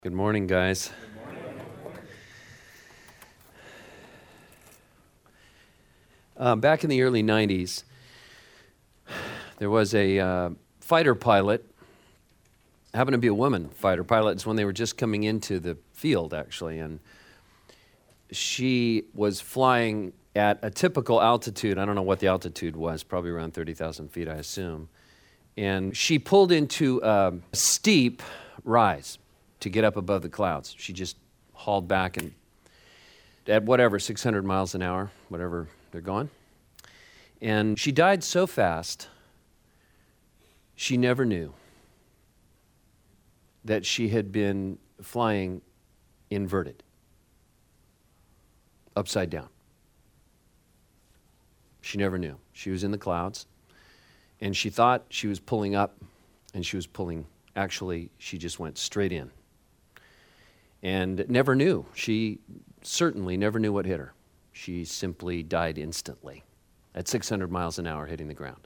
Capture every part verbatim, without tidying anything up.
Good morning, guys. Good morning. Uh, back in the early nineties, there was a uh, fighter pilot, happened to be a woman fighter pilot. It's when they were just coming into the field, actually, and she was flying at a typical altitude. I don't know what the altitude was, probably around thirty thousand feet, I assume. And she pulled into a steep rise to get up above the clouds. She just hauled back and at whatever, six hundred miles an hour, whatever they're going. And she died so fast, she never knew that she had been flying inverted, upside down. She never knew. She was in the clouds, and she thought she was pulling up, and she was pulling, actually, she just went straight in. And never knew. She certainly never knew what hit her. She simply died instantly at six hundred miles an hour hitting the ground.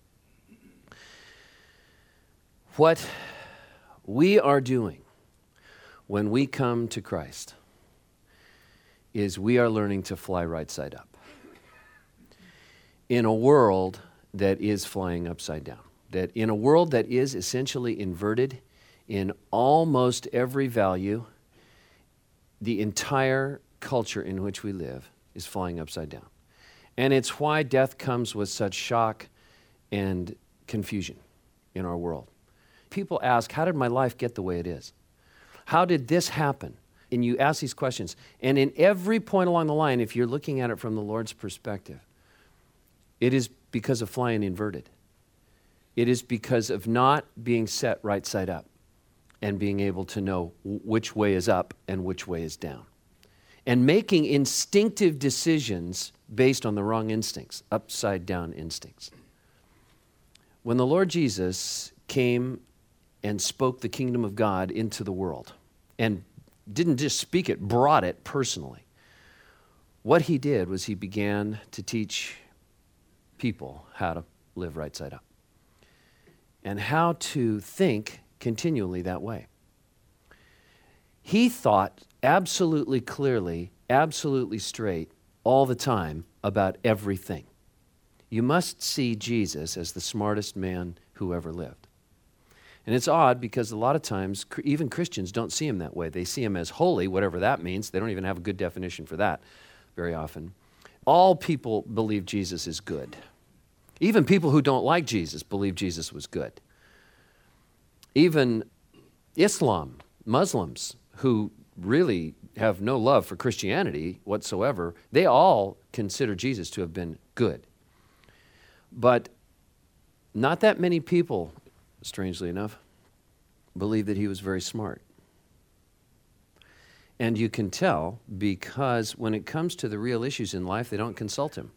What we are doing when we come to Christ is we are learning to fly right side up in a world that is flying upside down, that in a world that is essentially inverted in almost every value. The entire culture in which we live is flying upside down. And it's why death comes with such shock and confusion in our world. People ask, how did my life get the way it is? How did this happen? And you ask these questions. And in every point along the line, if you're looking at it from the Lord's perspective, it is because of flying inverted. It is because of not being set right side up and being able to know which way is up and which way is down. And making instinctive decisions based on the wrong instincts, upside down instincts. When the Lord Jesus came and spoke the kingdom of God into the world, and didn't just speak it, brought it personally, what he did was he began to teach people how to live right side up and how to think continually that way. He thought absolutely clearly, absolutely straight, all the time about everything. You must see Jesus as the smartest man who ever lived. And it's odd because a lot of times, even Christians don't see him that way. They see him as holy, whatever that means. They don't even have a good definition for that very often. All people believe Jesus is good. Even people who don't like Jesus believe Jesus was good. Even Islam, Muslims, who really have no love for Christianity whatsoever, they all consider Jesus to have been good. But not that many people, strangely enough, believe that he was very smart. And you can tell because when it comes to the real issues in life, they don't consult him.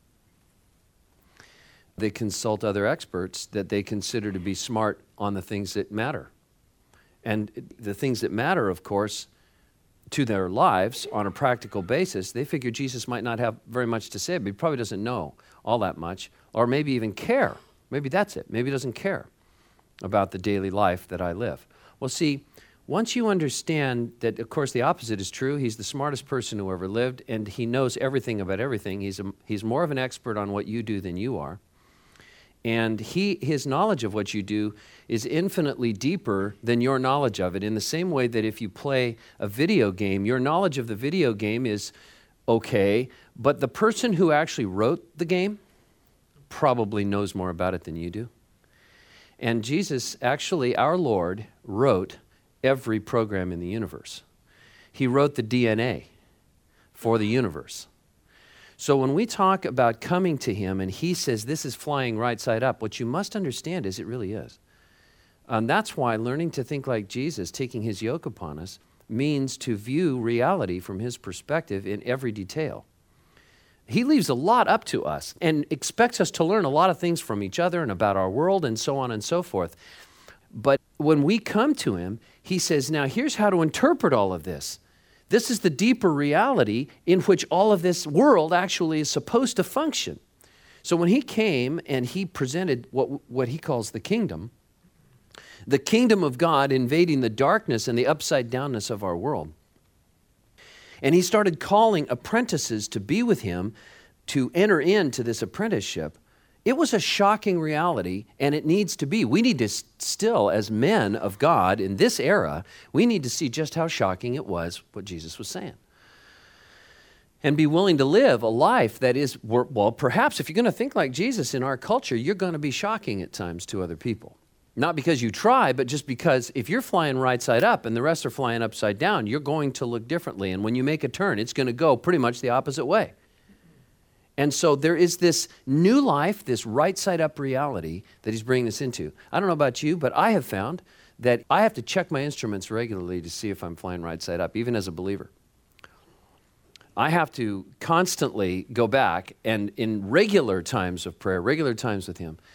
They consult other experts that they consider to be smart on the things that matter. And the things that matter, of course, to their lives on a practical basis, they figure Jesus might not have very much to say, but he probably doesn't know all that much, or maybe even care. Maybe that's it. Maybe he doesn't care about the daily life that I live. Well, see, once you understand that, of course, the opposite is true, he's the smartest person who ever lived, and he knows everything about everything. He's a, he's more of an expert on what you do than you are. And he, his knowledge of what you do is infinitely deeper than your knowledge of it, in the same way that if you play a video game, your knowledge of the video game is okay, but the person who actually wrote the game probably knows more about it than you do. And Jesus, actually, our Lord, wrote every program in the universe. He wrote the D N A for the universe. So when we talk about coming to him and he says this is flying right side up, what you must understand is it really is. And that's why learning to think like Jesus, taking his yoke upon us, means to view reality from his perspective in every detail. He leaves a lot up to us and expects us to learn a lot of things from each other and about our world and so on and so forth. But when we come to him, he says, now here's how to interpret all of this. This is the deeper reality in which all of this world actually is supposed to function. So when he came and he presented what, what he calls the kingdom, the kingdom of God invading the darkness and the upside downness of our world. And he started calling apprentices to be with him, to enter into this apprenticeship. It was a shocking reality, and it needs to be. We need to still, as men of God in this era, we need to see just how shocking it was what Jesus was saying. And be willing to live a life that is, well, perhaps if you're going to think like Jesus in our culture, you're going to be shocking at times to other people. Not because you try, but just because if you're flying right side up and the rest are flying upside down, you're going to look differently. And when you make a turn, it's going to go pretty much the opposite way. And so there is this new life, this right side up reality that he's bringing us into. I don't know about you, but I have found that I have to check my instruments regularly to see if I'm flying right side up, even as a believer. I have to constantly go back and in regular times of prayer, regular times with him,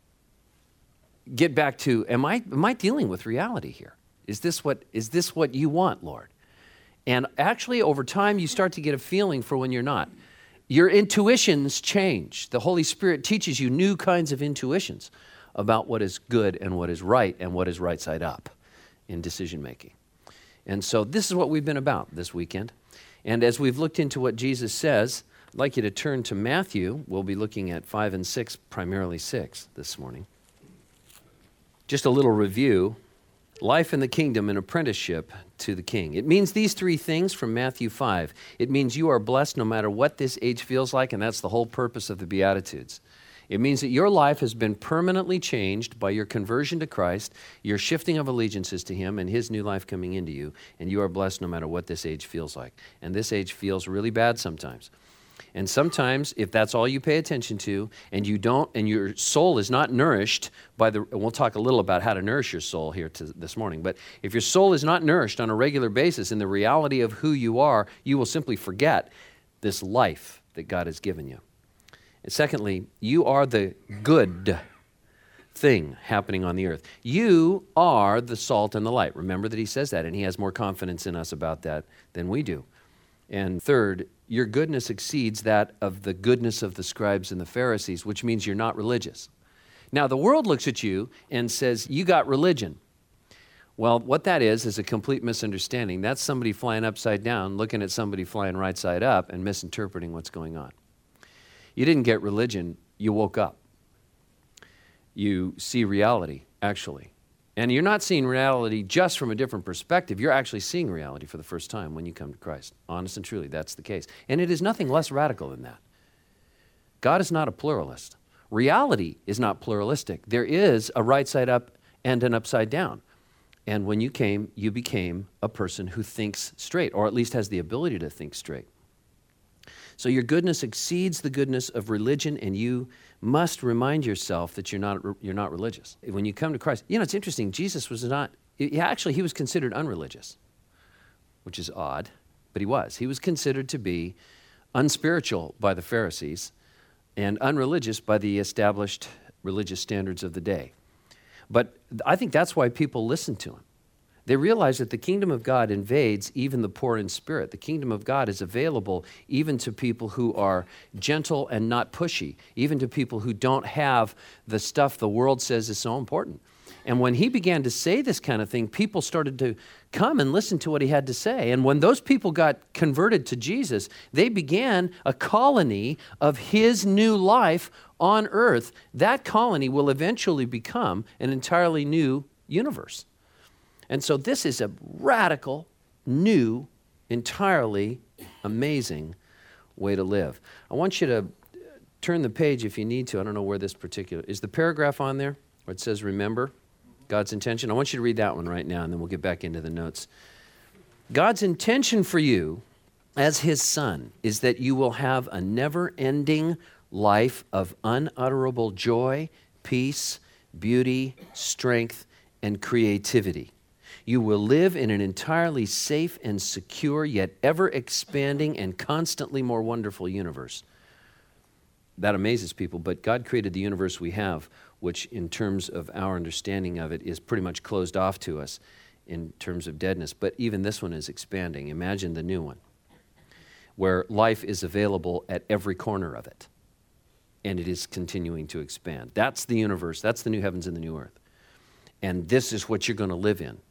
get back to, am I am I dealing with reality here? Is this what is this what you want, Lord? And actually over time you start to get a feeling for when you're not. Your intuitions change. The Holy Spirit teaches you new kinds of intuitions about what is good and what is right and what is right side up in decision making. And so this is what we've been about this weekend. And as we've looked into what Jesus says, I'd like you to turn to Matthew. We'll be looking at five and six, primarily six this morning. Just a little review. Life in the kingdom and apprenticeship to the king. It means these three things from Matthew five. It means you are blessed no matter what this age feels like, and that's the whole purpose of the Beatitudes. It means that your life has been permanently changed by your conversion to Christ, your shifting of allegiances to him, and his new life coming into you, and you are blessed no matter what this age feels like. And this age feels really bad sometimes. And sometimes, if that's all you pay attention to, and you don't, and your soul is not nourished by the, and we'll talk a little about how to nourish your soul here to, this morning, but if your soul is not nourished on a regular basis in the reality of who you are, you will simply forget this life that God has given you. And secondly, you are the good thing happening on the earth. You are the salt and the light. Remember that he says that, and he has more confidence in us about that than we do. And third, your goodness exceeds that of the goodness of the scribes and the Pharisees, which means you're not religious. Now, the world looks at you and says, you got religion. Well, what that is is a complete misunderstanding. That's somebody flying upside down, looking at somebody flying right side up and misinterpreting what's going on. You didn't get religion, you woke up. You see reality, actually. And you're not seeing reality just from a different perspective. You're actually seeing reality for the first time when you come to Christ. Honest and truly, that's the case. And it is nothing less radical than that. God is not a pluralist. Reality is not pluralistic. There is a right side up and an upside down. And when you came, you became a person who thinks straight, or at least has the ability to think straight. So your goodness exceeds the goodness of religion, and you must remind yourself that you're not you're not religious. When you come to Christ, you know, it's interesting, Jesus was not, actually he was considered unreligious, which is odd, but he was. He was considered to be unspiritual by the Pharisees and unreligious by the established religious standards of the day. But I think that's why people listen to him. They realize that the kingdom of God invades even the poor in spirit. The kingdom of God is available even to people who are gentle and not pushy, even to people who don't have the stuff the world says is so important. And when he began to say this kind of thing, people started to come and listen to what he had to say. And when those people got converted to Jesus, they began a colony of his new life on earth. That colony will eventually become an entirely new universe. And so this is a radical, new, entirely amazing way to live. I want you to turn the page if you need to. I don't know where this particular, is the paragraph on there where it says remember God's intention? I want you to read that one right now, and then we'll get back into the notes. God's intention for you as his son is that you will have a never-ending life of unutterable joy, peace, beauty, strength, and creativity. You will live in an entirely safe and secure, yet ever-expanding and constantly more wonderful universe. That amazes people, but God created the universe we have, which in terms of our understanding of it is pretty much closed off to us in terms of deadness. But even this one is expanding. Imagine the new one, where life is available at every corner of it, and it is continuing to expand. That's the universe. That's the new heavens and the new earth. and this is what you're going to live in.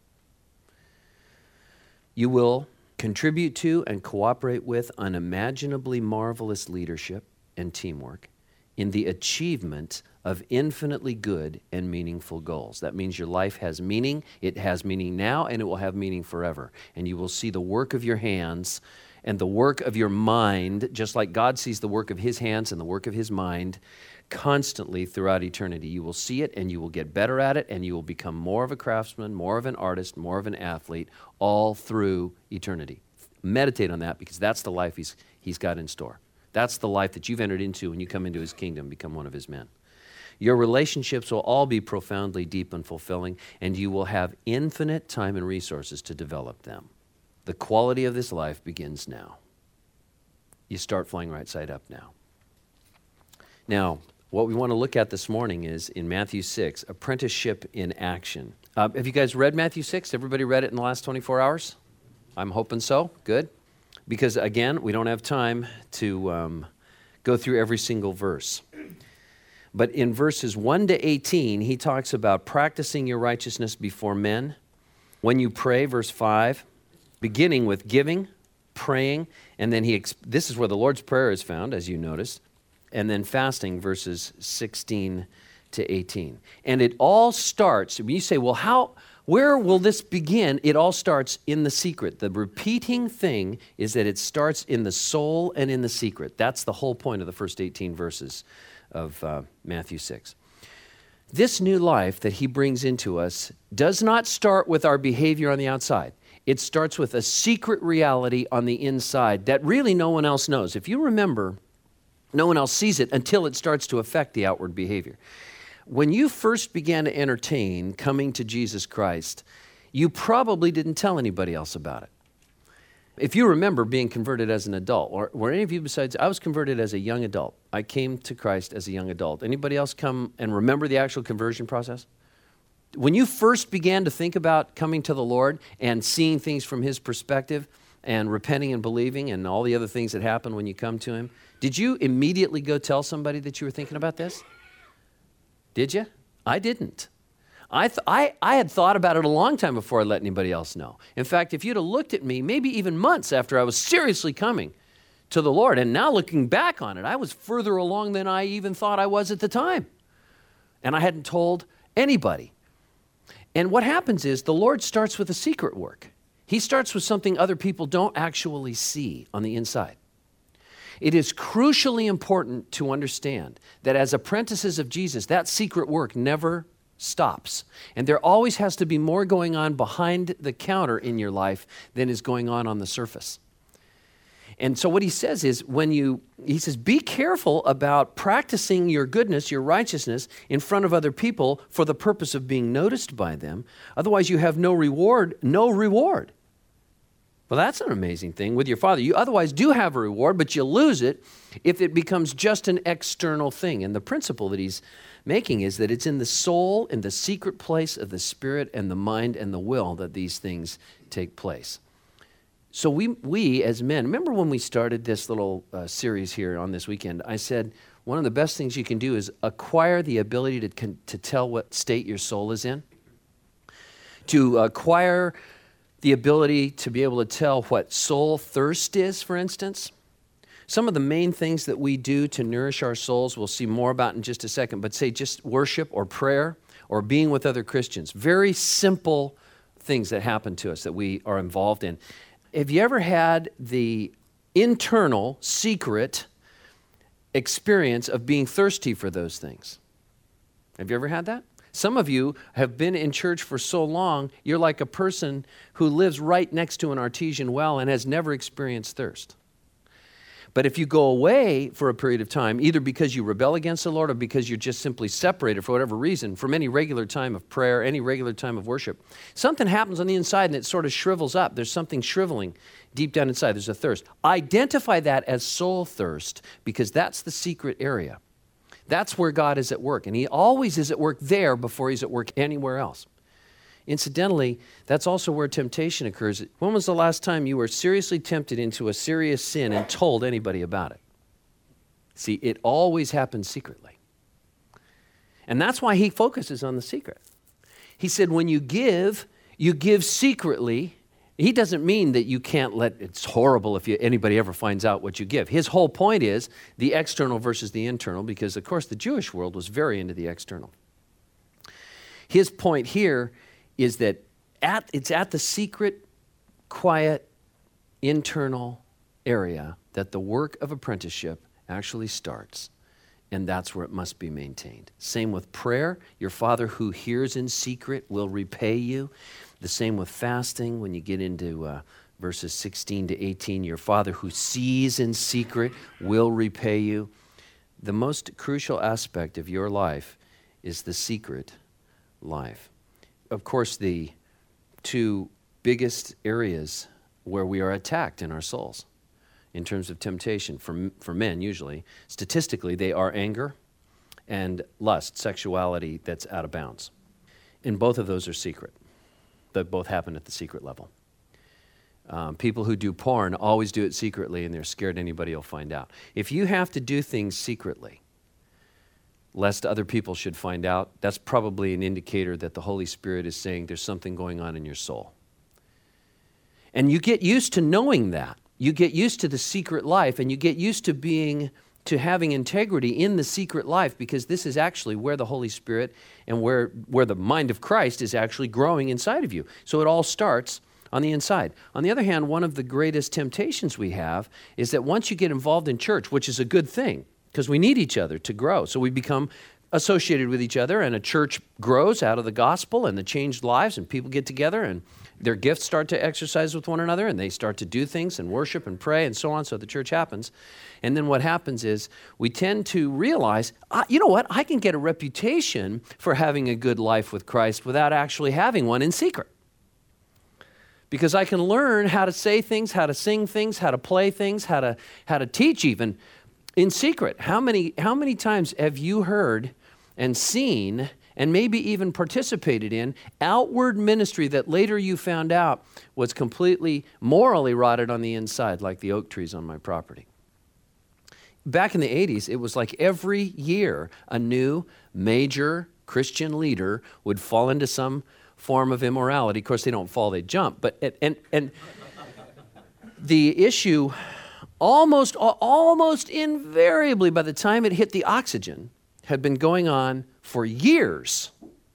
You will contribute to and cooperate with unimaginably marvelous leadership and teamwork in the achievement of infinitely good and meaningful goals. That means your life has meaning, it has meaning now, and it will have meaning forever. And you will see the work of your hands and the work of your mind, just like God sees the work of his hands and the work of his mind, constantly throughout eternity. You will see it and you will get better at it, and you will become more of a craftsman, more of an artist, more of an athlete, all through eternity. Meditate on that, because that's the life he's, he's got in store. That's the life that you've entered into when you come into his kingdom, become one of his men. Your relationships will all be profoundly deep and fulfilling, and you will have infinite time and resources to develop them. The quality of this life begins now. You start flying right side up now. Now, what we want to look at this morning is in Matthew six, apprenticeship in action. Uh, have you guys read Matthew six? Everybody read it in the last twenty-four hours? I'm hoping so. Good. Because again, we don't have time to um, go through every single verse. But in verses one to eighteen, he talks about practicing your righteousness before men. When you pray, verse five, beginning with giving, praying, and then he, this is where the Lord's Prayer is found, as you noticed, and then fasting, verses sixteen to eighteen. And it all starts, you say, well, how, where will this begin? It all starts in the secret. The repeating thing is that it starts in the soul and in the secret. That's the whole point of the first eighteen verses of uh, Matthew six. This new life that he brings into us does not start with our behavior on the outside. It starts with a secret reality on the inside that really no one else knows. If you remember, no one else sees it until it starts to affect the outward behavior. When you first began to entertain coming to Jesus Christ, you probably didn't tell anybody else about it. If you remember being converted as an adult, or were any of you besides, I was converted as a young adult. I came to Christ as a young adult. Anybody else come and remember the actual conversion process? When you first began to think about coming to the Lord and seeing things from his perspective and repenting and believing and all the other things that happen when you come to him, did you immediately go tell somebody that you were thinking about this? Did you? I didn't. I, th- I, I had thought about it a long time before I let anybody else know. In fact, if you'd have looked at me, maybe even months after I was seriously coming to the Lord, and now looking back on it, I was further along than I even thought I was at the time. And I hadn't told anybody. And what happens is the Lord starts with a secret work. He starts with something other people don't actually see on the inside. It is crucially important to understand that as apprentices of Jesus, that secret work never stops. And there always has to be more going on behind the counter in your life than is going on on the surface. And so what he says is when you, he says, be careful about practicing your goodness, your righteousness in front of other people for the purpose of being noticed by them. Otherwise you have no reward, no reward. Well, that's an amazing thing with your Father. You otherwise do have a reward, but you lose it if it becomes just an external thing. And the principle that he's making is that it's in the soul, in the secret place of the spirit and the mind and the will that these things take place. So we, we as men, remember when we started this little uh, series here on this weekend, I said one of the best things you can do is acquire the ability to, con- to tell what state your soul is in, to acquire the ability to be able to tell what soul thirst is, for instance. Some of the main things that we do to nourish our souls, we'll see more about in just a second, but say just worship or prayer or being with other Christians. Very simple things that happen to us that we are involved in. Have you ever had the internal, secret experience of being thirsty for those things? Have you ever had that? Some of you have been in church for so long, you're like a person who lives right next to an artesian well and has never experienced thirst. But if you go away for a period of time, either because you rebel against the Lord or because you're just simply separated for whatever reason from any regular time of prayer, any regular time of worship, something happens on the inside and it sort of shrivels up. There's something shriveling deep down inside. There's a thirst. Identify that as soul thirst because that's the secret area. That's where God is at work, and he always is at work there before he's at work anywhere else. Incidentally, that's also where temptation occurs. When was the last time you were seriously tempted into a serious sin and told anybody about it? See, it always happens secretly. And that's why he focuses on the secret. He said, when you give, you give secretly. He doesn't mean that you can't let, it's horrible if you, anybody ever finds out what you give. His whole point is the external versus the internal, because of course the Jewish world was very into the external. His point here is that at, it's at the secret, quiet, internal area that the work of apprenticeship actually starts. And that's where it must be maintained. Same with prayer. Your Father who hears in secret will repay you. The same with fasting. When you get into uh, verses sixteen to eighteen, your Father who sees in secret will repay you. The most crucial aspect of your life is the secret life. Of course, the two biggest areas where we are attacked in our souls in terms of temptation, for, for men usually, statistically, they are anger and lust, sexuality that's out of bounds. And both of those are secret. They both happen at the secret level. Um, people who do porn always do it secretly, and they're scared anybody will find out. If you have to do things secretly, lest other people should find out, that's probably an indicator that the Holy Spirit is saying there's something going on in your soul. And you get used to knowing that. You get used to the secret life, and you get used to being, to having integrity in the secret life, because this is actually where the Holy Spirit and where, where the mind of Christ is actually growing inside of you. So it all starts on the inside. On the other hand, one of the greatest temptations we have is that once you get involved in church, which is a good thing, because we need each other to grow. So we become associated with each other, and a church grows out of the gospel and the changed lives, and people get together and their gifts start to exercise with one another, and they start to do things and worship and pray and so on, so the church happens. And then what happens is we tend to realize, ah, you know what, I can get a reputation for having a good life with Christ without actually having one in secret. Because I can learn how to say things, how to sing things, how to play things, how to how to teach even in secret. How many, how many times have you heard and seen and maybe even participated in outward ministry that later you found out was completely morally rotted on the inside, like the oak trees on my property? Back in the eighties, it was like every year a new major Christian leader would fall into some form of immorality. Of course, they don't fall, they jump. But and and, and the issue almost almost invariably, by the time it hit the oxygen, had been going on for years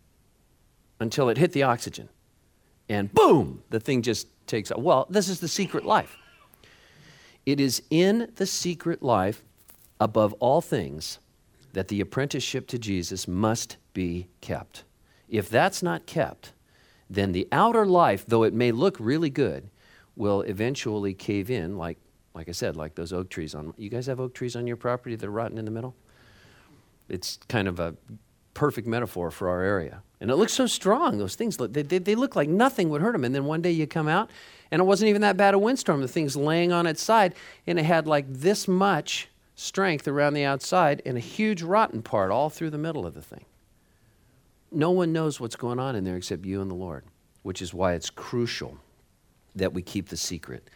until it hit the oxygen. And boom, the thing just takes off. Well, this is the secret life. It is in the secret life, above all things, that the apprenticeship to Jesus must be kept. If that's not kept, then the outer life, though it may look really good, will eventually cave in, like, like I said, like those oak trees on, you guys have oak trees on your property that are rotten in the middle? It's kind of a perfect metaphor for our area. And it looks so strong. Those things, look, they, they, they look like nothing would hurt them. And then one day you come out, and it wasn't even that bad a windstorm. The thing's laying on its side, and it had like this much strength around the outside and a huge rotten part all through the middle of the thing. No one knows what's going on in there except you and the Lord, which is why it's crucial that we keep the secret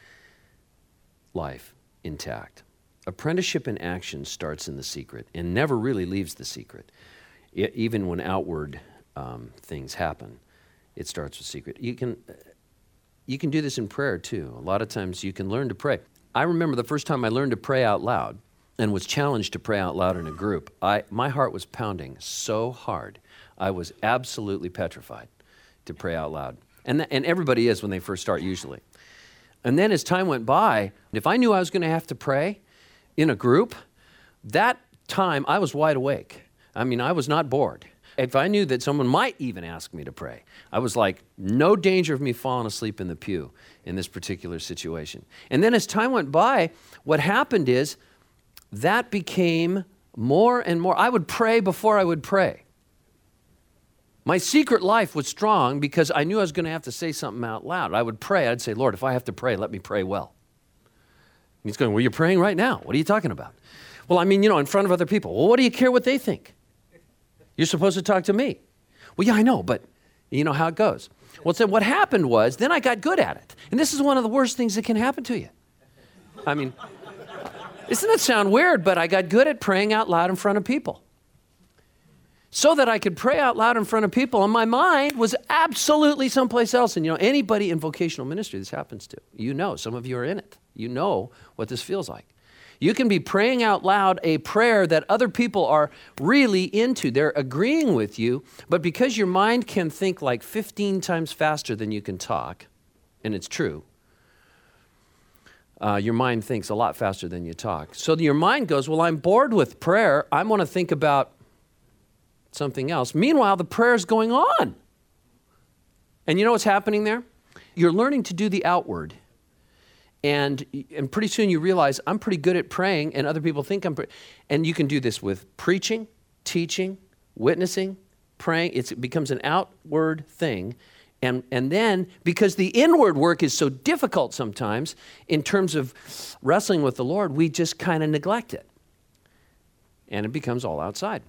life intact. Apprenticeship in action starts in the secret and never really leaves the secret. It, even when outward um, things happen, it starts with secret. You can, you can do this in prayer too. A lot of times you can learn to pray. I remember the first time I learned to pray out loud and was challenged to pray out loud in a group. I, my heart was pounding so hard. I was absolutely petrified to pray out loud. And, th- and everybody is when they first start usually. And then as time went by, if I knew I was going to have to pray in a group, that time I was wide awake. I mean, I was not bored. If I knew that someone might even ask me to pray, I was like, no danger of me falling asleep in the pew in this particular situation. And then as time went by, what happened is that became more and more. I would pray before I would pray. My secret life was strong because I knew I was going to have to say something out loud. I would pray. I'd say, Lord, if I have to pray, let me pray well. And he's going, well, you're praying right now. What are you talking about? Well, I mean, you know, in front of other people. Well, what do you care what they think? You're supposed to talk to me. Well, yeah, I know, but you know how it goes. Well, so what happened was, then I got good at it. And this is one of the worst things that can happen to you. I mean, doesn't that sound weird? But I got good at praying out loud in front of people. so that I could pray out loud in front of people, and my mind was absolutely someplace else. And you know, anybody in vocational ministry this happens to, you know, some of you are in it. You know what this feels like. You can be praying out loud a prayer that other people are really into. They're agreeing with you, but because your mind can think like fifteen times faster than you can talk, and it's true, uh, your mind thinks a lot faster than you talk. So your mind goes, well, I'm bored with prayer. I want to think about something else. Meanwhile, the prayer is going on. And you know what's happening there? You're learning to do the outward. And, and pretty soon you realize I'm pretty good at praying, and other people think I'm pretty. And you can do this with preaching, teaching, witnessing, praying. It's, it becomes an outward thing. And, and then, because the inward work is so difficult sometimes in terms of wrestling with the Lord, we just kind of neglect it. And it becomes all outside.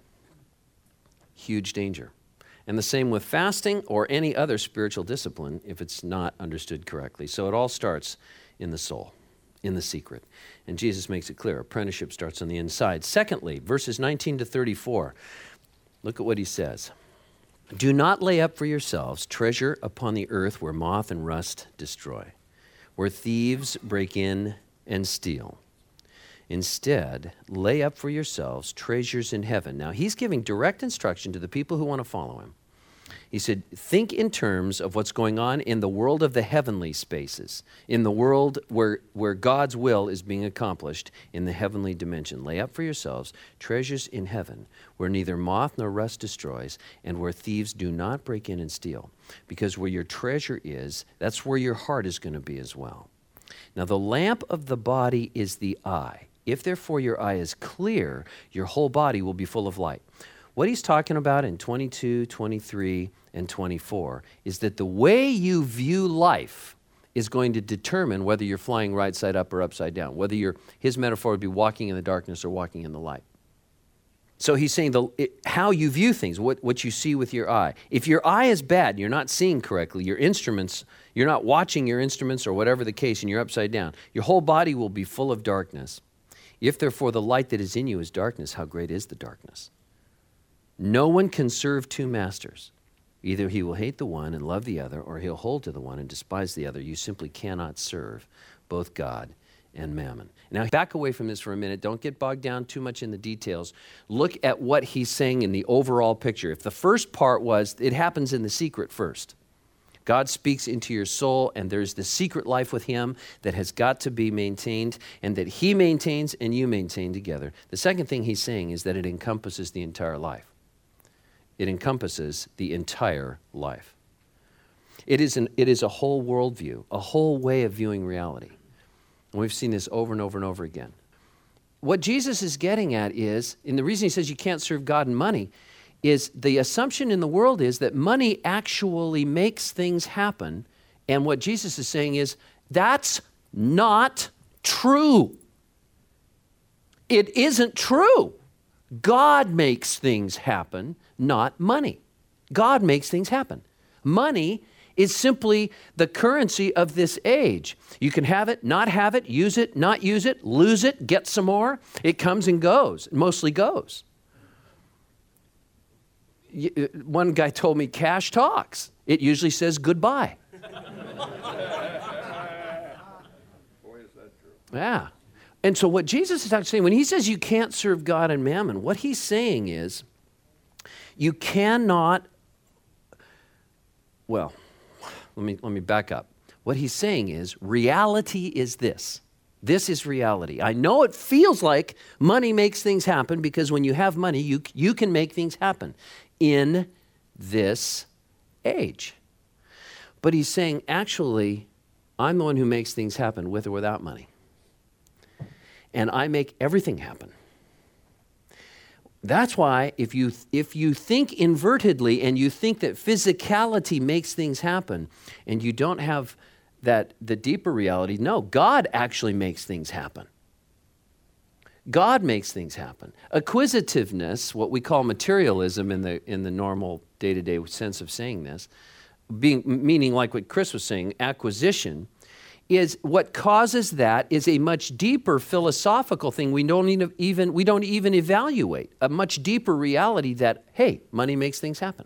Huge danger. And the same with fasting or any other spiritual discipline if it's not understood correctly. So it all starts in the soul, in the secret. And Jesus makes it clear. Apprenticeship starts on the inside. Secondly, verses nineteen to thirty-four. Look at what he says. Do not lay up for yourselves treasure upon the earth where moth and rust destroy, where thieves break in and steal. Instead, lay up for yourselves treasures in heaven. Now, he's giving direct instruction to the people who want to follow him. He said, think in terms of what's going on in the world of the heavenly spaces, in the world where, where God's will is being accomplished in the heavenly dimension. Lay up for yourselves treasures in heaven, where neither moth nor rust destroys, and where thieves do not break in and steal. Because where your treasure is, that's where your heart is going to be as well. Now, the lamp of the body is the eye. If therefore your eye is clear, your whole body will be full of light. What he's talking about in twenty-two, twenty-three, and twenty-four is that the way you view life is going to determine whether you're flying right side up or upside down, whether you're, his metaphor would be walking in the darkness or walking in the light. So he's saying the, it, how you view things, what, what you see with your eye. If your eye is bad, you're not seeing correctly, your instruments, you're not watching your instruments or whatever the case, and you're upside down, your whole body will be full of darkness. If therefore the light that is in you is darkness, how great is the darkness? No one can serve two masters. Either he will hate the one and love the other, or he'll hold to the one and despise the other. You simply cannot serve both God and mammon. Now, back away from this for a minute. Don't get bogged down too much in the details. Look at what he's saying in the overall picture. If the first part was, it happens in the secret first. God speaks into your soul, and there's the secret life with him that has got to be maintained, and that he maintains and you maintain together. The second thing he's saying is that it encompasses the entire life. It encompasses the entire life. It is, an, it is a whole worldview, a whole way of viewing reality. And we've seen this over and over and over again. What Jesus is getting at is, and the reason he says you can't serve God and money, is the assumption in the world is that money actually makes things happen. And what Jesus is saying is, that's not true. It isn't true. God makes things happen, not money. God makes things happen. Money is simply the currency of this age. You can have it, not have it, use it, not use it, lose it, get some more. It comes and goes, it mostly goes. One guy told me cash talks. It usually says goodbye. Boy, is that true. Yeah. And so what Jesus is actually saying, when he says you can't serve God and mammon, what he's saying is you cannot, well, let me, let me back up. What he's saying is reality is this. This is reality. I know it feels like money makes things happen because when you have money, you, you can make things happen in this age. But he's saying, actually, I'm the one who makes things happen with or without money. And I make everything happen. That's why if you if you think invertedly and you think that physicality makes things happen and you don't have that the deeper reality, no, God actually makes things happen. God makes things happen. Acquisitiveness, what we call materialism in the in the normal day-to-day sense of saying this, being meaning like what Chris was saying, acquisition, is what causes that is a much deeper philosophical thing we don't even, we don't even evaluate, a much deeper reality that, hey, money makes things happen.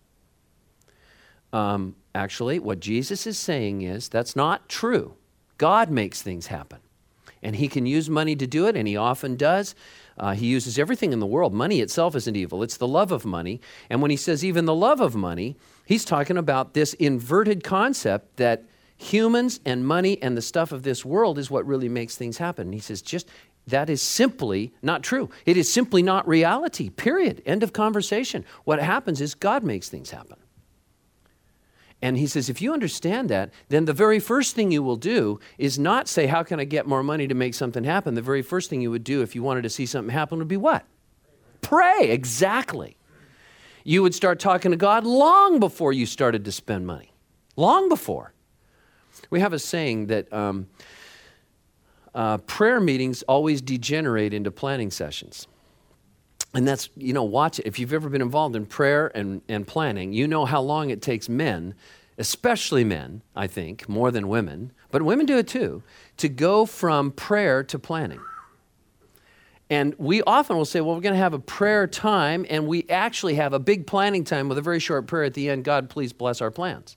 Um, actually, what Jesus is saying is that's not true. God makes things happen. And he can use money to do it, and he often does. Uh, he uses everything in the world. Money itself isn't evil. It's the love of money. And when he says even the love of money, he's talking about this inverted concept that humans and money and the stuff of this world is what really makes things happen. And he says just that is simply not true. It is simply not reality, period. End of conversation. What happens is God makes things happen. And he says, if you understand that, then the very first thing you will do is not say, how can I get more money to make something happen? The very first thing you would do if you wanted to see something happen would be what? Pray, exactly. You would start talking to God long before you started to spend money. Long before. We have a saying that um, uh, prayer meetings always degenerate into planning sessions. And that's, you know, watch it. If you've ever been involved in prayer and, and planning, you know how long it takes men, especially men, I think, more than women, but women do it too, to go from prayer to planning. And we often will say, well, we're going to have a prayer time, and we actually have a big planning time with a very short prayer at the end. God, please bless our plans.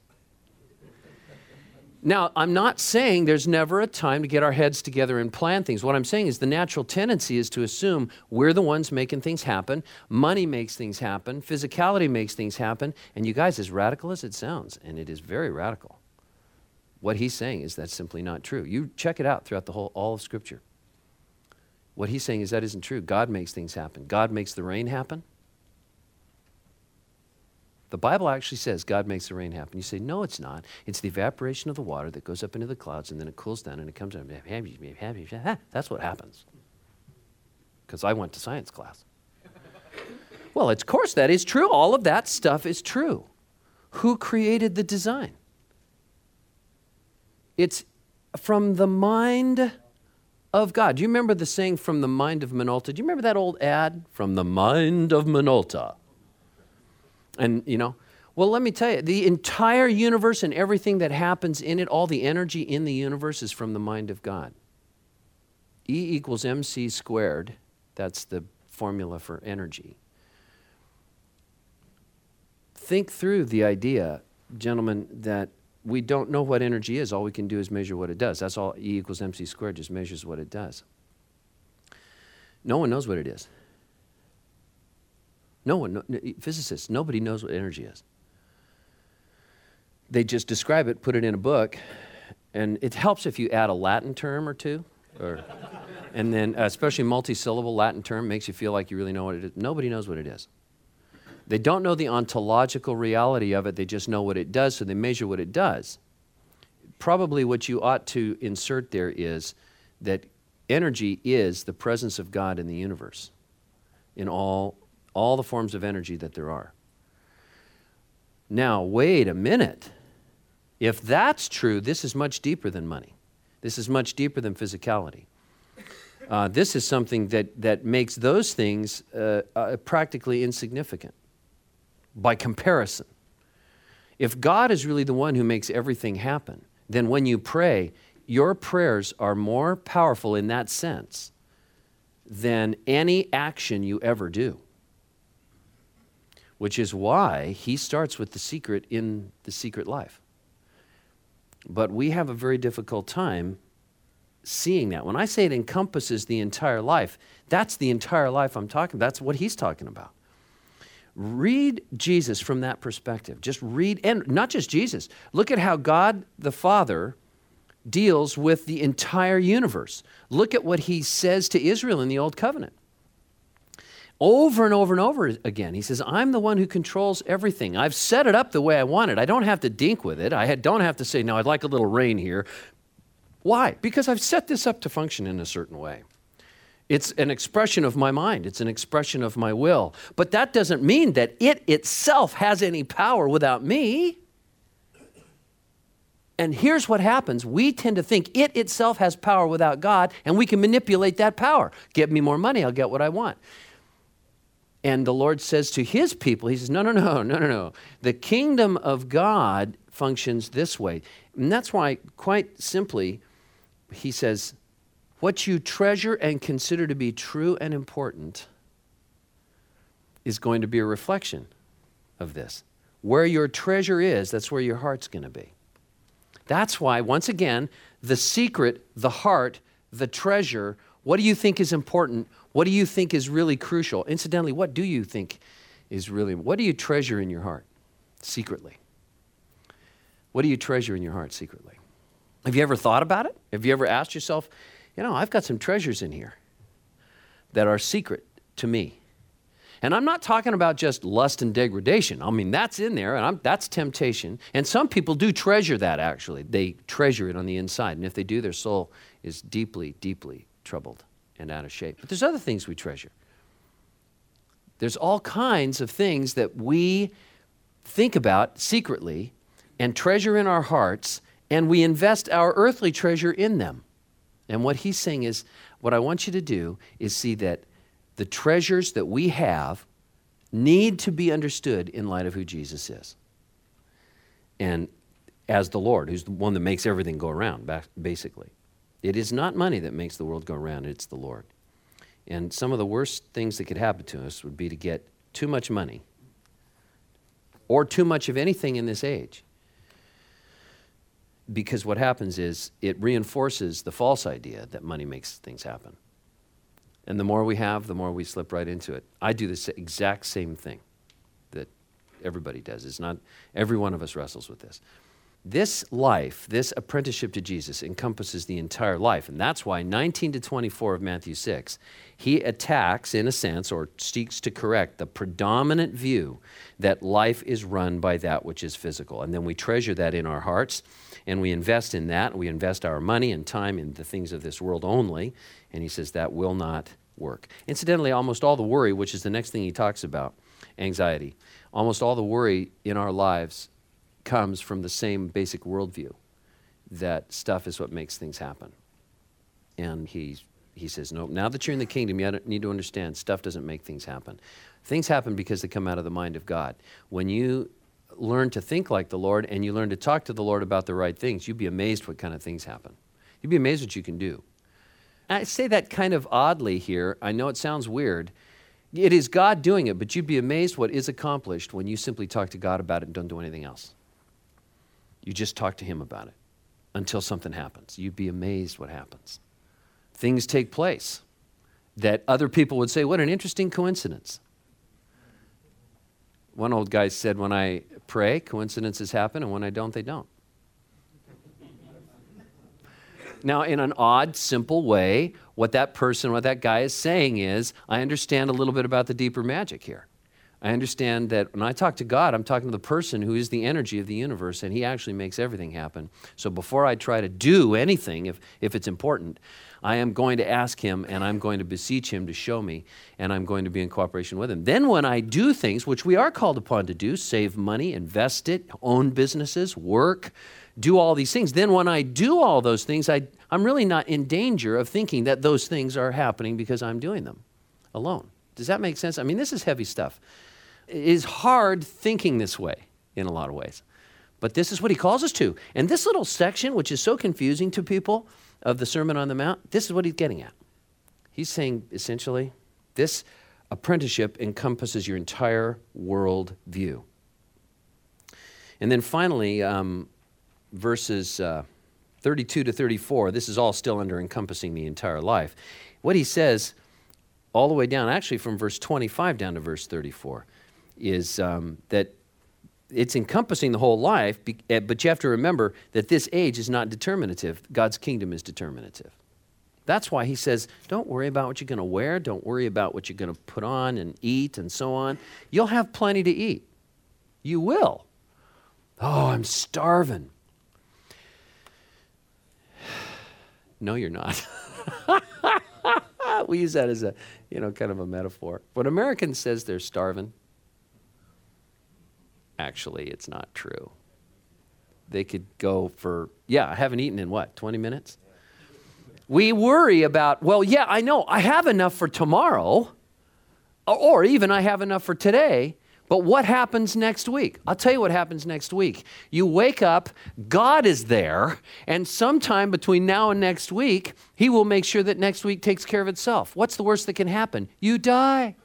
Now, I'm not saying there's never a time to get our heads together and plan things. What I'm saying is the natural tendency is to assume we're the ones making things happen. Money makes things happen. Physicality makes things happen. And you guys, as radical as it sounds, and it is very radical, what he's saying is that's simply not true. You check it out throughout the whole, all of Scripture. What he's saying is that isn't true. God makes things happen. God makes the rain happen. The Bible actually says God makes the rain happen. You say, no, it's not. It's the evaporation of the water that goes up into the clouds and then it cools down and it comes down. That's what happens. Because I went to science class. Well, of course that is true. All of that stuff is true. Who created the design? It's from the mind of God. Do you remember the saying, from the mind of Minolta? Do you remember that old ad? From the mind of Minolta. And, you know, well, let me tell you, the entire universe and everything that happens in it, all the energy in the universe is from the mind of God. E equals mc squared. That's the formula for energy. Think through the idea, gentlemen, that we don't know what energy is. All we can do is measure what it does. That's all. E equals mc squared just measures what it does. No one knows what it is. No one, no, physicists, nobody knows what energy is. They just describe it, put it in a book, and it helps if you add a Latin term or two, or, and then especially multi-syllable Latin term makes you feel like you really know what it is. Nobody knows what it is. They don't know the ontological reality of it, they just know what it does, so they measure what it does. Probably what you ought to insert there is that energy is the presence of God in the universe, in all all the forms of energy that there are. Now, wait a minute. If that's true, this is much deeper than money. This is much deeper than physicality. Uh, this is something that, that makes those things uh, uh, practically insignificant by comparison. If God is really the one who makes everything happen, then when you pray, your prayers are more powerful in that sense than any action you ever do. Which is why he starts with the secret in the secret life. But we have a very difficult time seeing that. When I say it encompasses the entire life, that's the entire life I'm talking about. That's what he's talking about. Read Jesus from that perspective. Just read, and not just Jesus. Look at how God the Father deals with the entire universe. Look at what he says to Israel in the Old Covenant. Over and over and over again, he says, I'm the one who controls everything. I've set it up the way I want it. I don't have to dink with it. I don't have to say, no, I'd like a little rain here. Why? Because I've set this up to function in a certain way. It's an expression of my mind. It's an expression of my will. But that doesn't mean that it itself has any power without me. And here's what happens. We tend to think it itself has power without God, and we can manipulate that power. Give me more money, I'll get what I want. And the Lord says to his people, he says, no, no, no, no, no, no. The kingdom of God functions this way. And that's why, quite simply, he says, what you treasure and consider to be true and important is going to be a reflection of this. Where your treasure is, that's where your heart's going to be. That's why, once again, the secret, the heart, the treasure, what do you think is important? What do you think is really crucial? Incidentally, what do you think is really, what do you treasure in your heart secretly? What do you treasure in your heart secretly? Have you ever thought about it? Have you ever asked yourself, you know, I've got some treasures in here that are secret to me. And I'm not talking about just lust and degradation. I mean, that's in there, and I'm, that's temptation. And some people do treasure that, actually. They treasure it on the inside. And if they do, their soul is deeply, deeply troubled and out of shape. But there's other things we treasure. There's all kinds of things that we think about secretly and treasure in our hearts, and we invest our earthly treasure in them. And what he's saying is, what I want you to do is see that the treasures that we have need to be understood in light of who Jesus is. And as the Lord, who's the one that makes everything go around, basically. It is not money that makes the world go around, it's the Lord. And some of the worst things that could happen to us would be to get too much money or too much of anything in this age. Because what happens is it reinforces the false idea that money makes things happen. And the more we have, the more we slip right into it. I do the exact same thing that everybody does. It's not, every one of us wrestles with this. This life, this apprenticeship to Jesus encompasses the entire life. And that's why nineteen to twenty-four of Matthew six, he attacks, in a sense, or seeks to correct the predominant view that life is run by that which is physical. And then we treasure that in our hearts, and we invest in that. We invest our money and time in the things of this world only. And he says that will not work. Incidentally, almost all the worry, which is the next thing he talks about, anxiety, almost all the worry in our lives comes from the same basic worldview, that stuff is what makes things happen. And he, he says, no, now that you're in the kingdom, you need to understand stuff doesn't make things happen. Things happen because they come out of the mind of God. When you learn to think like the Lord and you learn to talk to the Lord about the right things, you'd be amazed what kind of things happen. You'd be amazed what you can do. And I say that kind of oddly here. I know it sounds weird. It is God doing it, but you'd be amazed what is accomplished when you simply talk to God about it and don't do anything else. You just talk to him about it until something happens. You'd be amazed what happens. Things take place that other people would say, what an interesting coincidence. One old guy said, when I pray, coincidences happen, and when I don't, they don't. Now, in an odd, simple way, what that person, what that guy is saying is, I understand a little bit about the deeper magic here. I understand that when I talk to God, I'm talking to the person who is the energy of the universe, and he actually makes everything happen. So before I try to do anything, if, if it's important, I am going to ask him, and I'm going to beseech him to show me, and I'm going to be in cooperation with him. Then when I do things, which we are called upon to do, save money, invest it, own businesses, work, do all these things, then when I do all those things, I, I'm really not in danger of thinking that those things are happening because I'm doing them alone. Does that make sense? I mean, this is heavy stuff. It is hard thinking this way in a lot of ways. But this is what he calls us to. And this little section, which is so confusing to people of the Sermon on the Mount, this is what he's getting at. He's saying, essentially, this apprenticeship encompasses your entire world view. And then finally, um, verses uh, thirty-two to thirty-four, this is all still under encompassing the entire life. What he says all the way down, actually from verse twenty-five down to verse thirty-four, is um, that it's encompassing the whole life, but you have to remember that this age is not determinative. God's kingdom is determinative. That's why he says, don't worry about what you're going to wear. Don't worry about what you're going to put on and eat and so on. You'll have plenty to eat. You will. Oh, I'm starving. No, you're not. We use that as a, you know, kind of a metaphor. When American says they're starving, actually, it's not true. They could go for, yeah, I haven't eaten in what, twenty minutes? We worry about, well, yeah, I know, I have enough for tomorrow, Or even I have enough for today, but what happens next week? I'll tell you what happens next week. You wake up, God is there, and sometime between now and next week, he will make sure that next week takes care of itself. What's the worst that can happen? You die.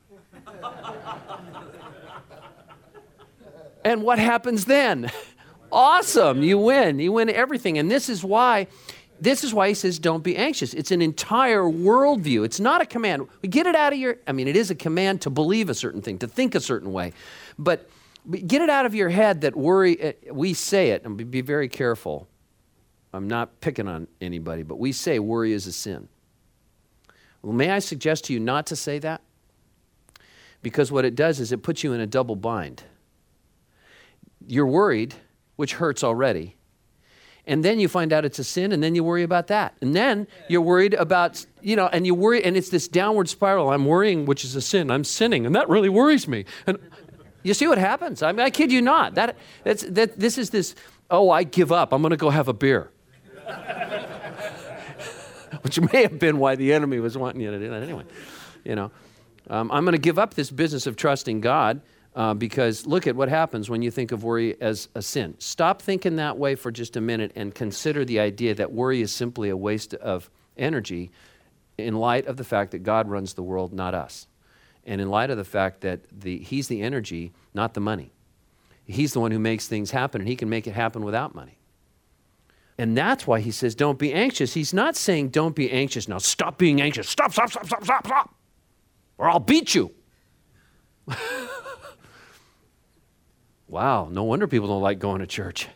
And what happens then? Awesome, you win. You win everything. And this is why This is why he says, don't be anxious. It's an entire worldview. It's not a command. Get it out of your, I mean, it is a command to believe a certain thing, to think a certain way. But get it out of your head that worry, we say it, and be very careful. I'm not picking on anybody, but we say worry is a sin. Well, may I suggest to you not to say that? Because what it does is it puts you in a double bind. You're worried, which hurts already. And then you find out it's a sin, and then you worry about that. And then you're worried about, you know, and you worry, and it's this downward spiral. I'm worrying, which is a sin. I'm sinning, and that really worries me. And you see what happens? I mean, I kid you not. That, that's, that, this is this, oh, I give up. I'm going to go have a beer. Which may have been why the enemy was wanting you to do that anyway. You know, um, I'm going to give up this business of trusting God. Uh, because look at what happens when you think of worry as a sin. Stop thinking that way for just a minute and consider the idea that worry is simply a waste of energy in light of the fact that God runs the world, not us. And in light of the fact that the, he's the energy, not the money. He's the one who makes things happen, and he can make it happen without money. And that's why he says, don't be anxious. He's not saying, don't be anxious. Now stop being anxious. Stop, stop, stop, stop, stop, stop. Or I'll beat you. Wow, no wonder people don't like going to church.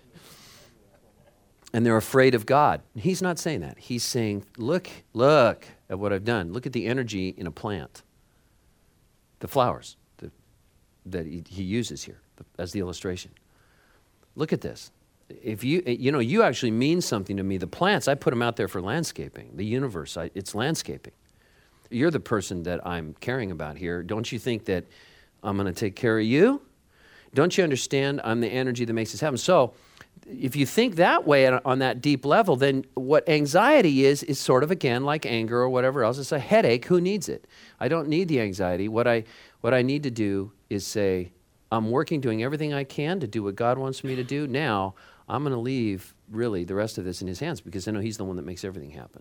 And they're afraid of God. He's not saying that. He's saying, look, look at what I've done. Look at the energy in a plant. The flowers the, that he, he uses here as the illustration. Look at this. If you, you know, you actually mean something to me. The plants, I put them out there for landscaping. The universe, I, it's landscaping. You're the person that I'm caring about here. Don't you think that I'm going to take care of you? Don't you understand I'm the energy that makes this happen? So if you think that way on that deep level, then what anxiety is, is sort of, again, like anger or whatever else. It's a headache. Who needs it? I don't need the anxiety. What I, what I need to do is say, I'm working, doing everything I can to do what God wants me to do. Now, I'm going to leave, really, the rest of this in his hands because I know he's the one that makes everything happen.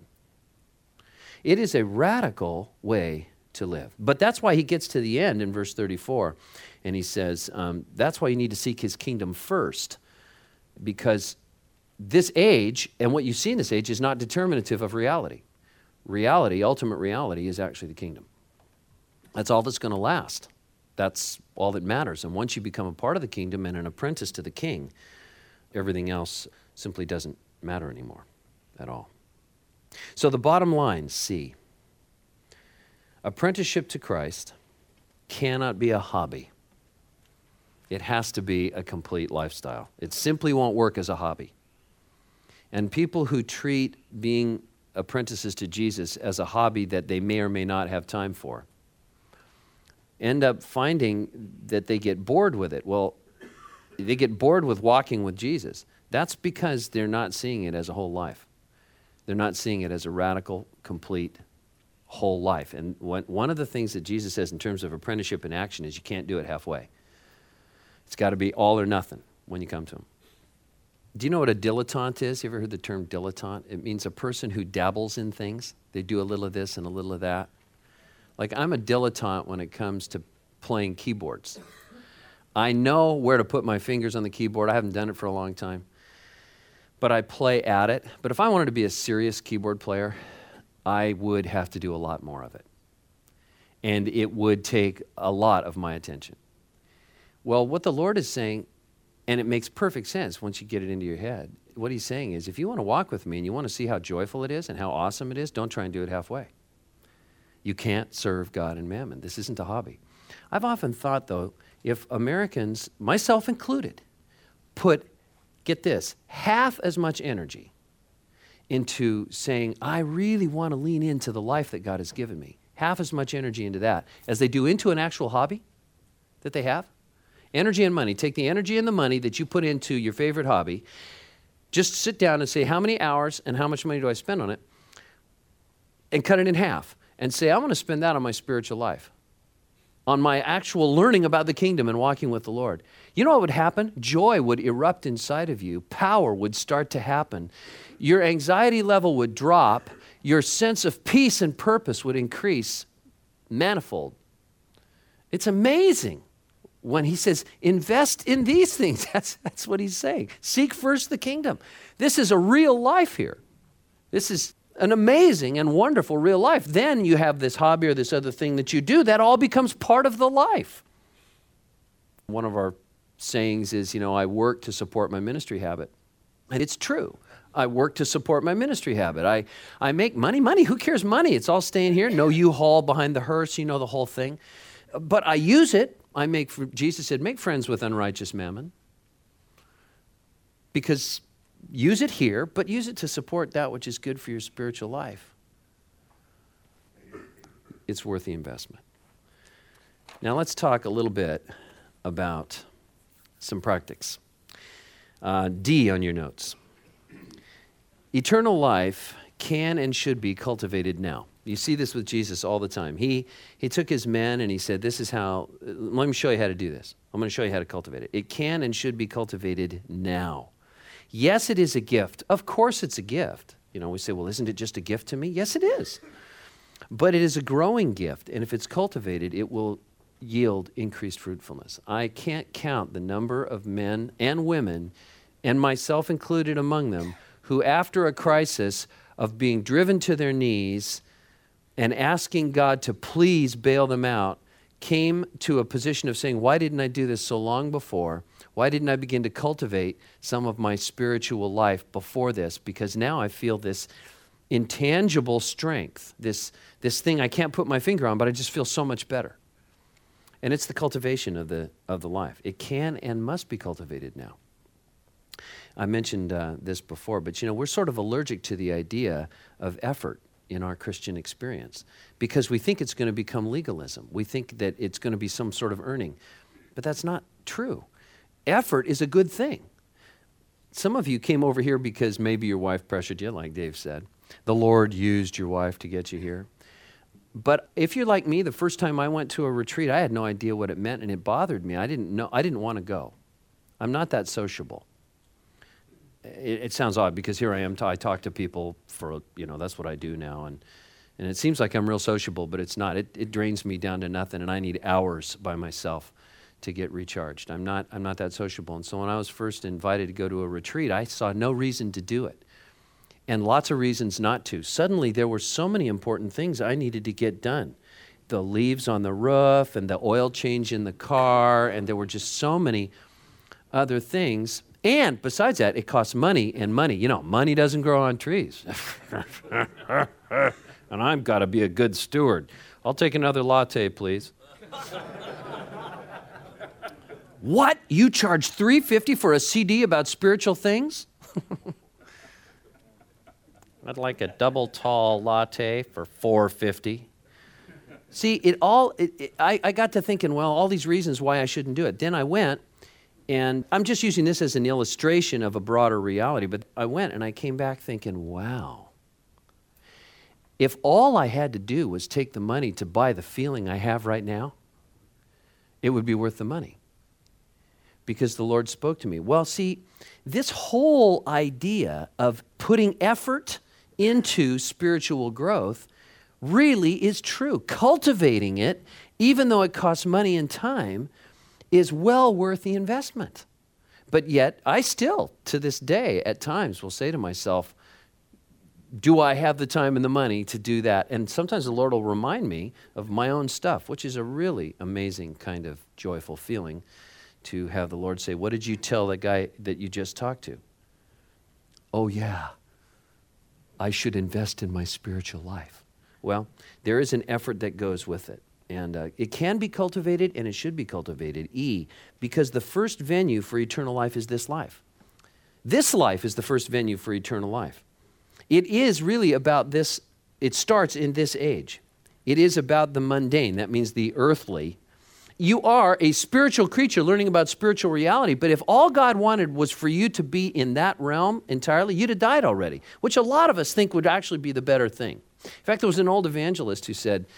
It is a radical way to live. But that's why he gets to the end in verse thirty-four, and he says, um, that's why you need to seek his kingdom first, because this age, and what you see in this age, is not determinative of reality. Reality, ultimate reality, is actually the kingdom. That's all that's going to last. That's all that matters. And once you become a part of the kingdom and an apprentice to the king, everything else simply doesn't matter anymore at all. So the bottom line, C, apprenticeship to Christ cannot be a hobby. It has to be a complete lifestyle. It simply won't work as a hobby. And people who treat being apprentices to Jesus as a hobby that they may or may not have time for end up finding that they get bored with it. Well, they get bored with walking with Jesus. That's because they're not seeing it as a whole life. They're not seeing it as a radical, complete, whole life. And one of the things that Jesus says in terms of apprenticeship in action is you can't do it halfway. It's got to be all or nothing when you come to him. Do you know what a dilettante is? You ever heard the term dilettante? It means a person who dabbles in things. They do a little of this and a little of that. Like, I'm a dilettante when it comes to playing keyboards. I know where to put my fingers on the keyboard. I haven't done it for a long time. But I play at it. But if I wanted to be a serious keyboard player, I would have to do a lot more of it. And it would take a lot of my attention. Well, what the Lord is saying, and it makes perfect sense once you get it into your head, what he's saying is, if you want to walk with me and you want to see how joyful it is and how awesome it is, don't try and do it halfway. You can't serve God and mammon. This isn't a hobby. I've often thought, though, if Americans, myself included, put, get this, half as much energy into saying, I really want to lean into the life that God has given me, half as much energy into that as they do into an actual hobby that they have. Energy and money. Take the energy and the money that you put into your favorite hobby, just sit down and say, how many hours and how much money do I spend on it? And cut it in half and say, I want to spend that on my spiritual life. on my actual learning about the kingdom and walking with the Lord, you know what would happen? Joy would erupt inside of you. Power would start to happen. Your anxiety level would drop. Your sense of peace and purpose would increase manifold. It's amazing when he says, invest in these things. That's, that's what he's saying. Seek first the kingdom. This is a real life here. This is an amazing and wonderful real life. Then you have this hobby or this other thing that you do. That all becomes part of the life. One of our sayings is, you know, I work to support my ministry habit. And it's true. I work to support my ministry habit. I, I make money. Money, who cares money? It's all staying here. No U-Haul behind the hearse, you know the whole thing. But I use it. I make, Jesus said, make friends with unrighteous mammon. Because use it here, but use it to support that which is good for your spiritual life. It's worth the investment. Now let's talk a little bit about some practices. Uh, D on your notes. Eternal life can and should be cultivated now. You see this with Jesus all the time. He he took his men and he said, this is how, let me show you how to do this. I'm going to show you how to cultivate it. It can and should be cultivated now. Yes, it is a gift. Of course it's a gift. You know, we say, well, isn't it just a gift to me? Yes, it is. But it is a growing gift, and if it's cultivated, it will yield increased fruitfulness. I can't count the number of men and women, and myself included among them, who after a crisis of being driven to their knees and asking God to please bail them out, came to a position of saying, why didn't I do this so long before? Why didn't I begin to cultivate some of my spiritual life before this? Because now I feel this intangible strength, this, this thing I can't put my finger on, but I just feel so much better. And it's the cultivation of the, of the life. It can and must be cultivated now. I mentioned uh, this before, but you know, we're sort of allergic to the idea of effort in our Christian experience because we think it's going to become legalism. We think that it's going to be some sort of earning, but that's not true. Effort is a good thing. Some of you came over here because maybe your wife pressured you, like Dave said. The Lord used your wife to get you here. But if you're like me, the first time I went to a retreat, I had no idea what it meant, and it bothered me. I didn't know. I didn't want to go. I'm not that sociable. It, it sounds odd because here I am. T- I talk to people for, you know, that's what I do now, and and it seems like I'm real sociable, but it's not. It, it drains me down to nothing, and I need hours by myself to get recharged. I'm not. I'm not that sociable, and so when I was first invited to go to a retreat, I saw no reason to do it. And lots of reasons not to. Suddenly, there were so many important things I needed to get done. The leaves on the roof and the oil change in the car, and there were just so many other things. And besides that, it costs money and money. You know, money doesn't grow on trees. And I've got to be a good steward. I'll take another latte, please. What? You charge three dollars and fifty cents for a C D about spiritual things? I'd like a double tall latte for four dollars and fifty cents. See, it all, it, it, I, I got to thinking, well, all these reasons why I shouldn't do it. Then I went, and I'm just using this as an illustration of a broader reality, but I went and I came back thinking, wow, if all I had to do was take the money to buy the feeling I have right now, it would be worth the money. Because the Lord spoke to me. Well, see, this whole idea of putting effort into spiritual growth really is true. Cultivating it, even though it costs money and time, is well worth the investment. But yet, I still, to this day, at times will say to myself, do I have the time and the money to do that? And sometimes the Lord will remind me of my own stuff, which is a really amazing kind of joyful feeling to have the Lord say, what did you tell that guy that you just talked to? Oh, yeah, I should invest in my spiritual life. Well, there is an effort that goes with it. And uh, it can be cultivated and it should be cultivated. E, because the first venue for eternal life is this life. This life is the first venue for eternal life. It is really about this, it starts in this age. It is about the mundane, that means the earthly. You are a spiritual creature learning about spiritual reality, but if all God wanted was for you to be in that realm entirely, you'd have died already, which a lot of us think would actually be the better thing. In fact, there was an old evangelist who said,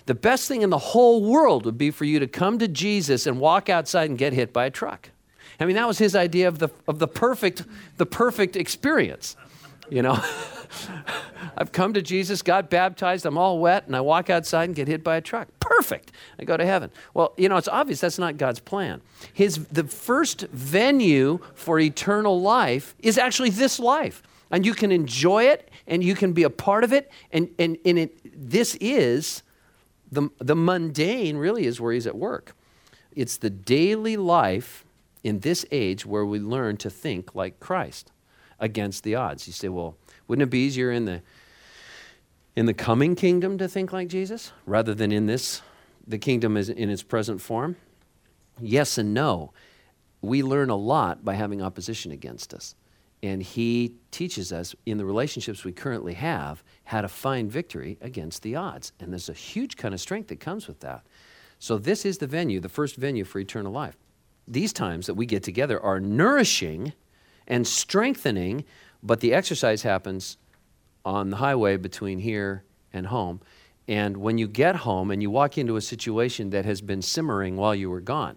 The best thing in the whole world would be for you to come to Jesus and walk outside and get hit by a truck. I mean, that was his idea of the of the perfect the perfect experience, you know. I've come to Jesus, got baptized, I'm all wet, and I walk outside and get hit by a truck. Perfect. I go to heaven. Well, you know, it's obvious that's not God's plan. His the first venue for eternal life is actually this life. And you can enjoy it, and you can be a part of it, and, and, and it, this is, the, the mundane really is where he's at work. It's the daily life in this age where we learn to think like Christ against the odds. You say, well, wouldn't it be easier in the in the coming kingdom to think like Jesus rather than in this, the kingdom is in its present form? Yes and no. We learn a lot by having opposition against us. And he teaches us in the relationships we currently have how to find victory against the odds. And there's a huge kind of strength that comes with that. So this is the venue, the first venue for eternal life. These times that we get together are nourishing and strengthening, but the exercise happens on the highway between here and home. And when you get home and you walk into a situation that has been simmering while you were gone,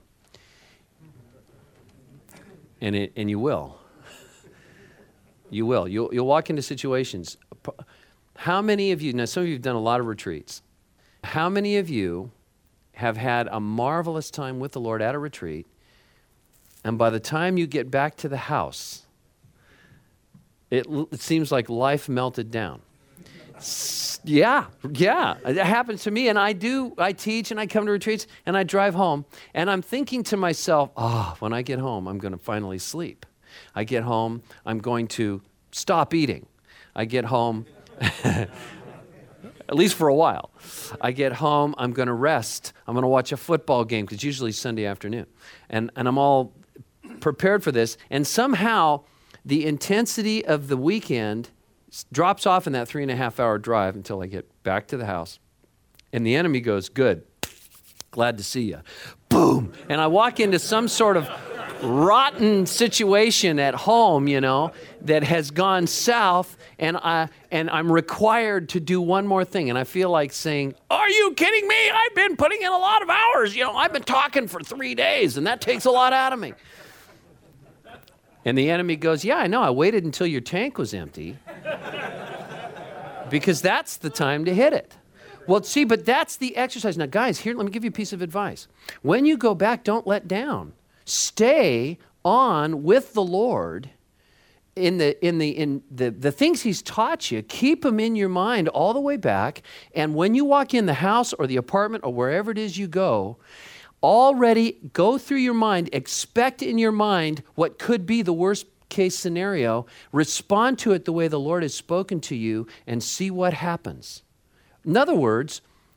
and it, and you will, you will. You'll, you'll walk into situations. How many of you, now some of you have done a lot of retreats. How many of you have had a marvelous time with the Lord at a retreat, and by the time you get back to the house, It, it seems like life melted down. Yeah, yeah. It happens to me, and I do, I teach, and I come to retreats, and I drive home, and I'm thinking to myself, oh, when I get home, I'm going to finally sleep. I get home, I'm going to stop eating. I get home, at least for a while. I get home, I'm going to rest. I'm going to watch a football game, because usually Sunday afternoon. And, and I'm all prepared for this, and somehow the intensity of the weekend drops off in that three and a half hour drive until I get back to the house. And the enemy goes, good, glad to see you. Boom. And I walk into some sort of rotten situation at home, you know, that has gone south, and, I, and I'm required to do one more thing. And I feel like saying, are you kidding me? I've been putting in a lot of hours. You know, I've been talking for three days, and that takes a lot out of me. And the enemy goes, yeah, I know, I waited until your tank was empty because that's the time to hit it. Well, see, but that's the exercise. Now, guys, here, let me give you a piece of advice. When you go back, don't let down. Stay on with the Lord in the in the in the, the things he's taught you. Keep them in your mind all the way back. And when you walk in the house or the apartment or wherever it is you go, already go through your mind, expect in your mind what could be the worst case scenario, respond to it the way the Lord has spoken to you, and see what happens. In other words,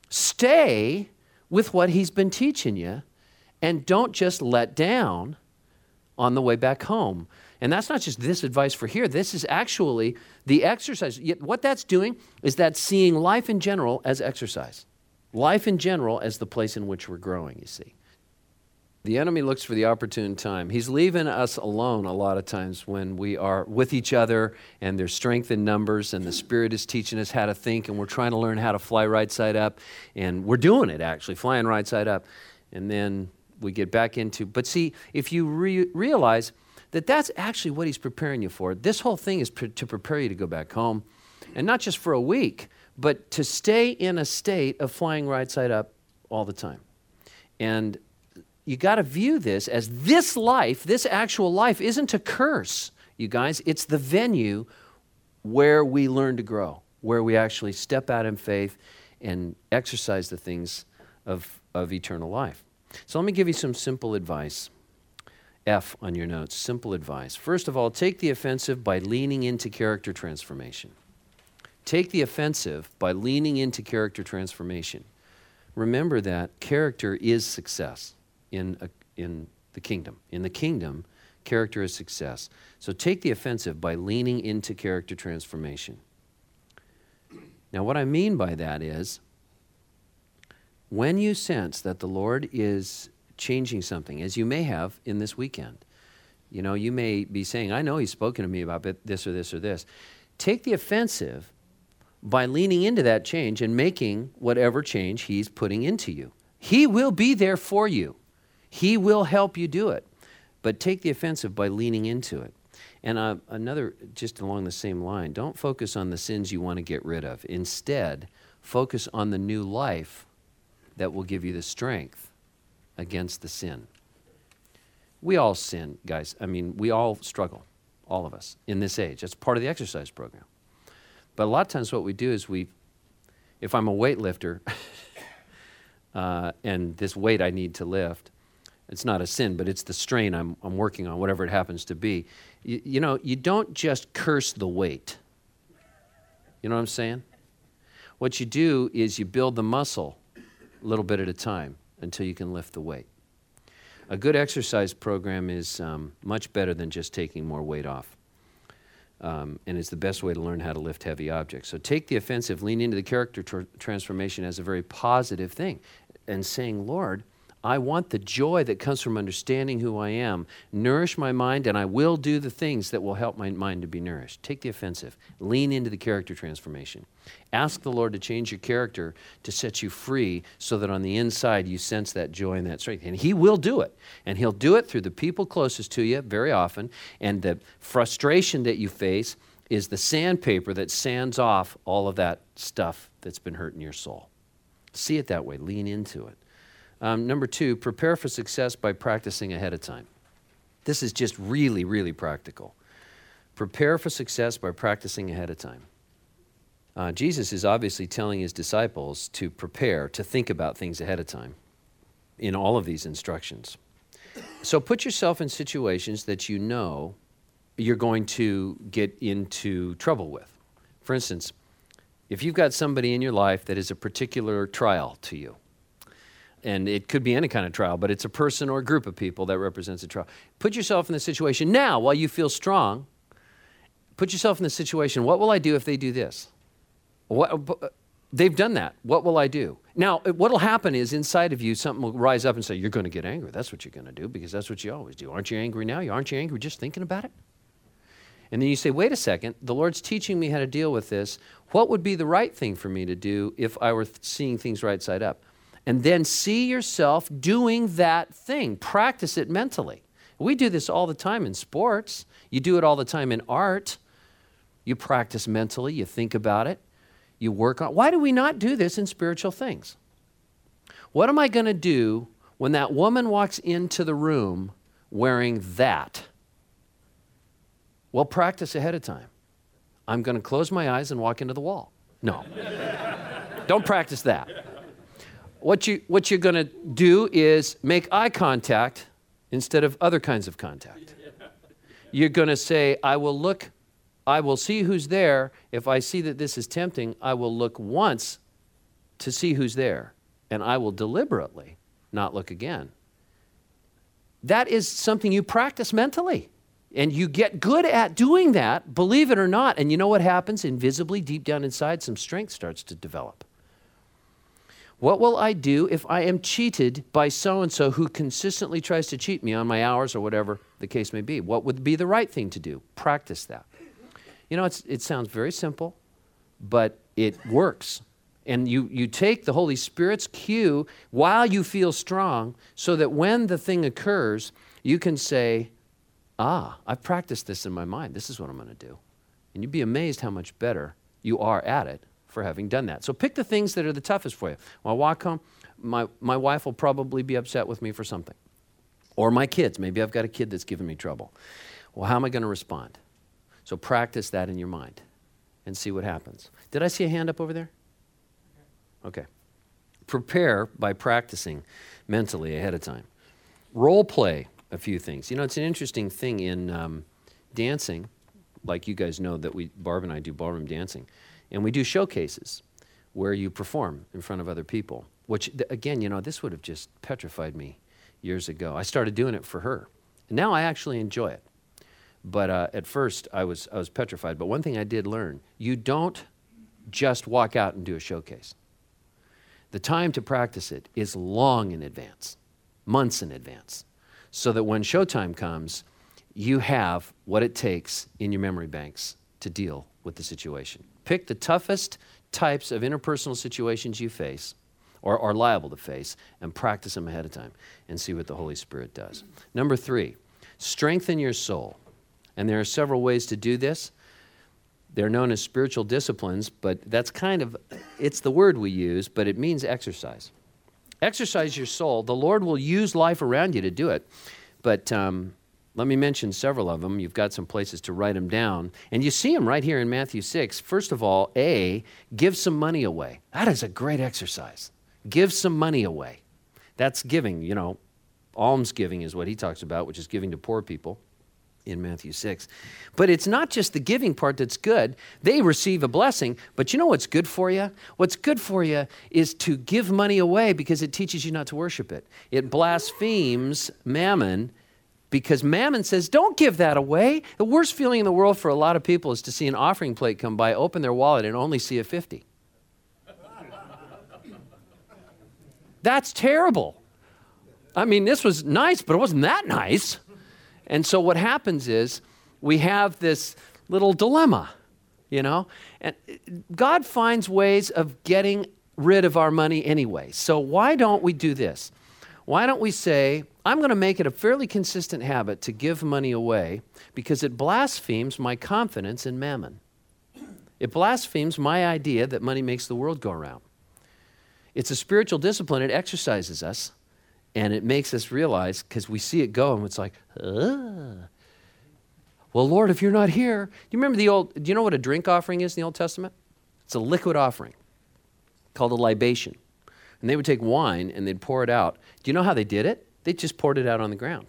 stay with what he's been teaching you, and don't just let down on the way back home. And that's not just this advice for here. This is actually the exercise. Yet what that's doing is that seeing life in general as exercise. Life in general as the place in which we're growing, you see. The enemy looks for the opportune time. He's leaving us alone a lot of times when we are with each other and there's strength in numbers and the Spirit is teaching us how to think, and we're trying to learn how to fly right side up. And we're doing it, actually, flying right side up. And then we get back into, but see, if you re- realize that that's actually what he's preparing you for. This whole thing is pre- to prepare you to go back home, and not just for a week, but to stay in a state of flying right side up all the time. And you got to view this as this life, this actual life, isn't a curse, you guys. It's the venue where we learn to grow, where we actually step out in faith and exercise the things of, of eternal life. So let me give you some simple advice. F on your notes, simple advice. First of all, take the offensive by leaning into character transformation. Take the offensive by leaning into character transformation. Remember that character is success in a, in the kingdom. In the kingdom, character is success. So take the offensive by leaning into character transformation. Now, what I mean by that is, when you sense that the Lord is changing something, as you may have in this weekend, you know, you may be saying, I know he's spoken to me about this or this or this. Take the offensive by leaning into that change and making whatever change he's putting into you. He will be there for you. He will help you do it. But take the offensive by leaning into it. And uh, another, just along the same line, don't focus on the sins you want to get rid of. Instead, focus on the new life that will give you the strength against the sin. We all sin, guys. I mean, we all struggle, all of us, in this age. That's part of the exercise program. But a lot of times what we do is we, if I'm a weightlifter uh, and this weight I need to lift, it's not a sin, but it's the strain I'm, I'm working on, whatever it happens to be. You, you know, you don't just curse the weight. You know what I'm saying? What you do is you build the muscle a little bit at a time until you can lift the weight. A good exercise program is um, much better than just taking more weight off. Um, and it's the best way to learn how to lift heavy objects. So take the offensive, lean into the character tr- transformation as a very positive thing and saying, Lord, I want the joy that comes from understanding who I am. Nourish my mind, and I will do the things that will help my mind to be nourished. Take the offensive. Lean into the character transformation. Ask the Lord to change your character to set you free so that on the inside you sense that joy and that strength. And He will do it. And He'll do it through the people closest to you very often. And the frustration that you face is the sandpaper that sands off all of that stuff that's been hurting your soul. See it that way. Lean into it. Um, number two, prepare for success by practicing ahead of time. This is just really, really practical. Prepare for success by practicing ahead of time. Uh, Jesus is obviously telling His disciples to prepare, to think about things ahead of time in all of these instructions. So put yourself in situations that you know you're going to get into trouble with. For instance, if you've got somebody in your life that is a particular trial to you, and it could be any kind of trial, but it's a person or a group of people that represents a trial. Put yourself in the situation now while you feel strong. Put yourself in the situation, what will I do if they do this? What, they've done that. What will I do? Now, what will happen is inside of you, something will rise up and say, you're going to get angry. That's what you're going to do because that's what you always do. Aren't you angry now? Aren't you angry just thinking about it? And then you say, wait a second, the Lord's teaching me how to deal with this. What would be the right thing for me to do if I were seeing things right side up? And then see yourself doing that thing. Practice it mentally. We do this all the time in sports. You do it all the time in art. You practice mentally. You think about it. You work on it. Why do we not do this in spiritual things? What am I going to do when that woman walks into the room wearing that? Well, practice ahead of time. I'm going to close my eyes and walk into the wall. No. Don't practice that. What, you, what you're going to do is make eye contact instead of other kinds of contact. You're going to say, I will look, I will see who's there. If I see that this is tempting, I will look once to see who's there, and I will deliberately not look again. That is something you practice mentally, and you get good at doing that, believe it or not. And you know what happens? Invisibly, deep down inside, some strength starts to develop. What will I do if I am cheated by so-and-so who consistently tries to cheat me on my hours or whatever the case may be? What would be the right thing to do? Practice that. You know, it's, it sounds very simple, but it works. And you, you take the Holy Spirit's cue while you feel strong so that when the thing occurs, you can say, ah, I've practiced this in my mind. This is what I'm going to do. And you'd be amazed how much better you are at it for having done that. So pick the things that are the toughest for you. When I walk home, my, my wife will probably be upset with me for something. Or my kids. Maybe I've got a kid that's giving me trouble. Well, how am I going to respond? So practice that in your mind and see what happens. Did I see a hand up over there? Okay. Prepare by practicing mentally ahead of time. Role play a few things. You know, it's an interesting thing in um, dancing, like you guys know that we, Barb and I do ballroom dancing. And we do showcases where you perform in front of other people, which, again, you know, this would have just petrified me years ago. I started doing it for her. And now I actually enjoy it. But uh, at first, I was, I was petrified. But one thing I did learn, you don't just walk out and do a showcase. The time to practice it is long in advance, months in advance, so that when showtime comes, you have what it takes in your memory banks to deal with the situation. Pick the toughest types of interpersonal situations you face or are liable to face and practice them ahead of time and see what the Holy Spirit does. Number three, strengthen your soul. And there are several ways to do this. They're known as spiritual disciplines, but that's kind of, it's the word we use, but it means exercise. Exercise your soul. The Lord will use life around you to do it. But um, let me mention several of them. You've got some places to write them down. And you see them right here in Matthew six. First of all, A, give some money away. That is a great exercise. Give some money away. That's giving, you know. Almsgiving is what he talks about, which is giving to poor people in Matthew six. But it's not just the giving part that's good. They receive a blessing, but you know what's good for you? What's good for you is to give money away because it teaches you not to worship it. It blasphemes mammon because mammon says, don't give that away. The worst feeling in the world for a lot of people is to see an offering plate come by, open their wallet, and only see a fifty. That's terrible. I mean, this was nice, but it wasn't that nice. And so what happens is we have this little dilemma, you know, and God finds ways of getting rid of our money anyway. So why don't we do this? Why don't we say, I'm going to make it a fairly consistent habit to give money away because it blasphemes my confidence in mammon. It blasphemes my idea that money makes the world go around. It's a spiritual discipline. It exercises us. And it makes us realize, because we see it go, and it's like, ah. Well, Lord, if you're not here, do you remember the old, do you know what a drink offering is in the Old Testament? It's a liquid offering called a libation. And they would take wine and they'd pour it out. Do you know how they did it? They just poured it out on the ground.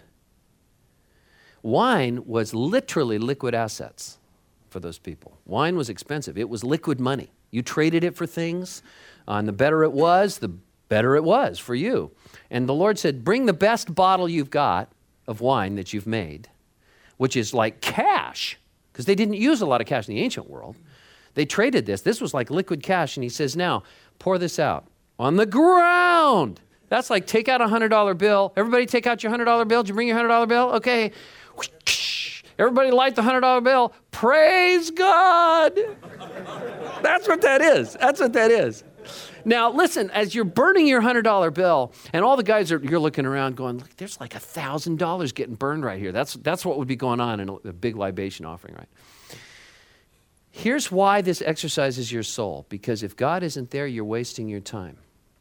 Wine was literally liquid assets for those people. Wine was expensive. It was liquid money. You traded it for things, uh, and the better it was, the better it was for you. And the Lord said, bring the best bottle you've got of wine that you've made, which is like cash, because they didn't use a lot of cash in the ancient world. They traded this. This was like liquid cash. And he says, now, pour this out on the ground. That's like take out a one hundred dollar bill. Everybody take out your one hundred dollar bill. Did you bring your one hundred dollar bill? Okay. Everybody light the one hundred dollar bill. Praise God. That's what that is. That's what that is. Now, listen, as you're burning your one hundred dollar bill, and all the guys are, you're looking around going, look, there's like one thousand dollars getting burned right here. That's, that's what would be going on in a, a big libation offering, right? Here's why this exercises your soul. Because if God isn't there, you're wasting your time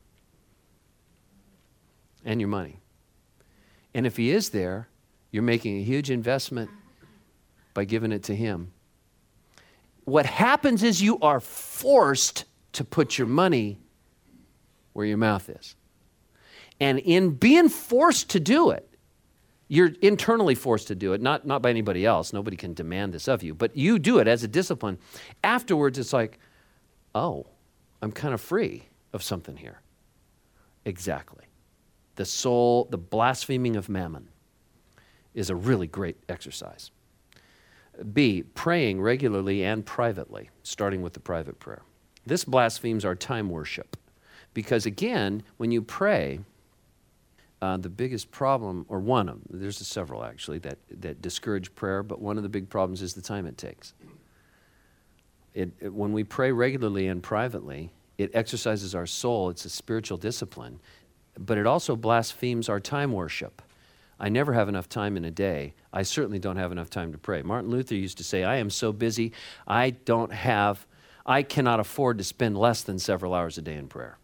and your money. And if he is there, you're making a huge investment by giving it to him. What happens is you are forced to put your money where your mouth is. And in being forced to do it, you're internally forced to do it, not, not by anybody else. Nobody can demand this of you, but you do it as a discipline. Afterwards, it's like, oh, I'm kind of free of something here. Exactly. The soul, the blaspheming of mammon is a really great exercise. B, praying regularly and privately, starting with the private prayer. This blasphemes our time worship. Because again, when you pray, uh, the biggest problem, or one of them, there's several actually that, that discourage prayer, but one of the big problems is the time it takes. It, it, when we pray regularly and privately, it exercises our soul. It's a spiritual discipline, but it also blasphemes our time worship. I never have enough time in a day. I certainly don't have enough time to pray. Martin Luther used to say, I am so busy, I don't have, I cannot afford to spend less than several hours a day in prayer.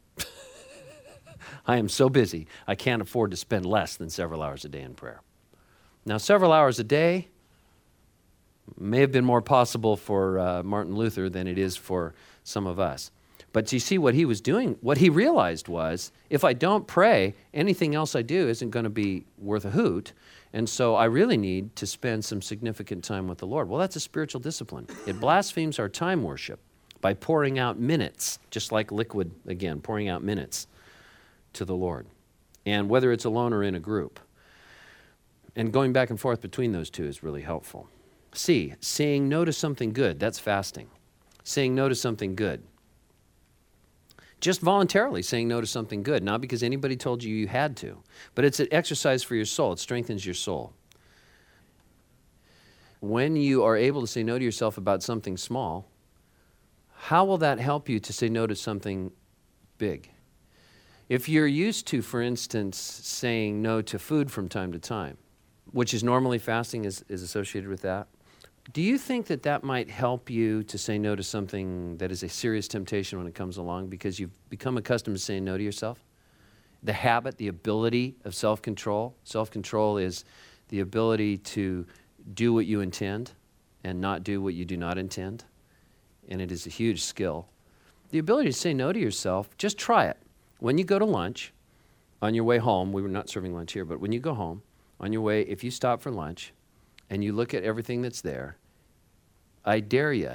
I am so busy, I can't afford to spend less than several hours a day in prayer. Now, several hours a day may have been more possible for uh, Martin Luther than it is for some of us. But you see what he was doing, what he realized was, if I don't pray, anything else I do isn't going to be worth a hoot. And so I really need to spend some significant time with the Lord. Well, that's a spiritual discipline. It blasphemes our time worship by pouring out minutes, just like liquid, again, pouring out minutes to the Lord. And whether it's alone or in a group. And going back and forth between those two is really helpful. C, saying no to something good. That's fasting. Saying no to something good. Just voluntarily saying no to something good, not because anybody told you you had to, but it's an exercise for your soul. It strengthens your soul. When you are able to say no to yourself about something small, how will that help you to say no to something big? If you're used to, for instance, saying no to food from time to time, which is normally fasting is, is associated with that, do you think that that might help you to say no to something that is a serious temptation when it comes along because you've become accustomed to saying no to yourself? The habit, the ability of self-control. Self-control is the ability to do what you intend and not do what you do not intend. And it is a huge skill. The ability to say no to yourself, just try it. When you go to lunch, on your way home, we were not serving lunch here, but when you go home, on your way, if you stop for lunch and you look at everything that's there, I dare you,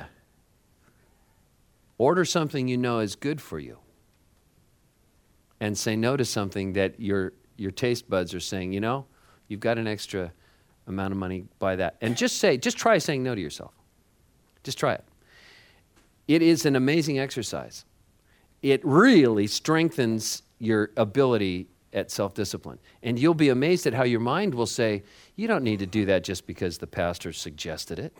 order something you know is good for you and say no to something that your your taste buds are saying, you know, you've got an extra amount of money, buy that. And just say, just try saying no to yourself. Just try it. It is an amazing exercise. It really strengthens your ability at self-discipline. And you'll be amazed at how your mind will say, you don't need to do that just because the pastor suggested it.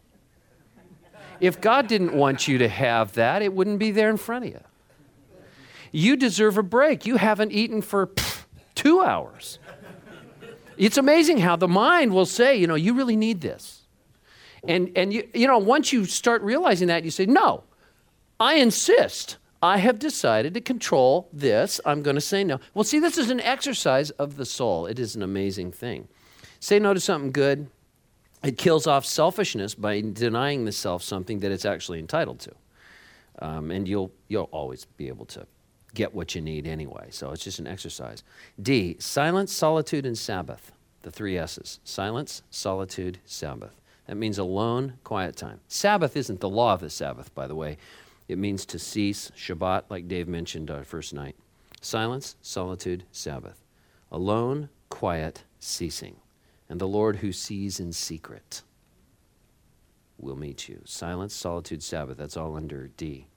If God didn't want you to have that, it wouldn't be there in front of you. You deserve a break. You haven't eaten for pff, two hours. It's amazing how the mind will say, you know, you really need this. And, and you, you know, once you start realizing that, you say, no, I insist. I have decided to control this. I'm going to say no. Well, see, this is an exercise of the soul. It is an amazing thing. Say no to something good. It kills off selfishness by denying the self something that it's actually entitled to. Um, and you'll you'll always be able to get what you need anyway. So it's just an exercise. D, silence, solitude, and Sabbath. The three S's. Silence, solitude, Sabbath. That means alone, quiet time. Sabbath isn't the law of the Sabbath, by the way. It means to cease, Shabbat, like Dave mentioned our first night. Silence, solitude, Sabbath. Alone, quiet, ceasing. And the Lord who sees in secret will meet you. Silence, solitude, Sabbath. That's all under D.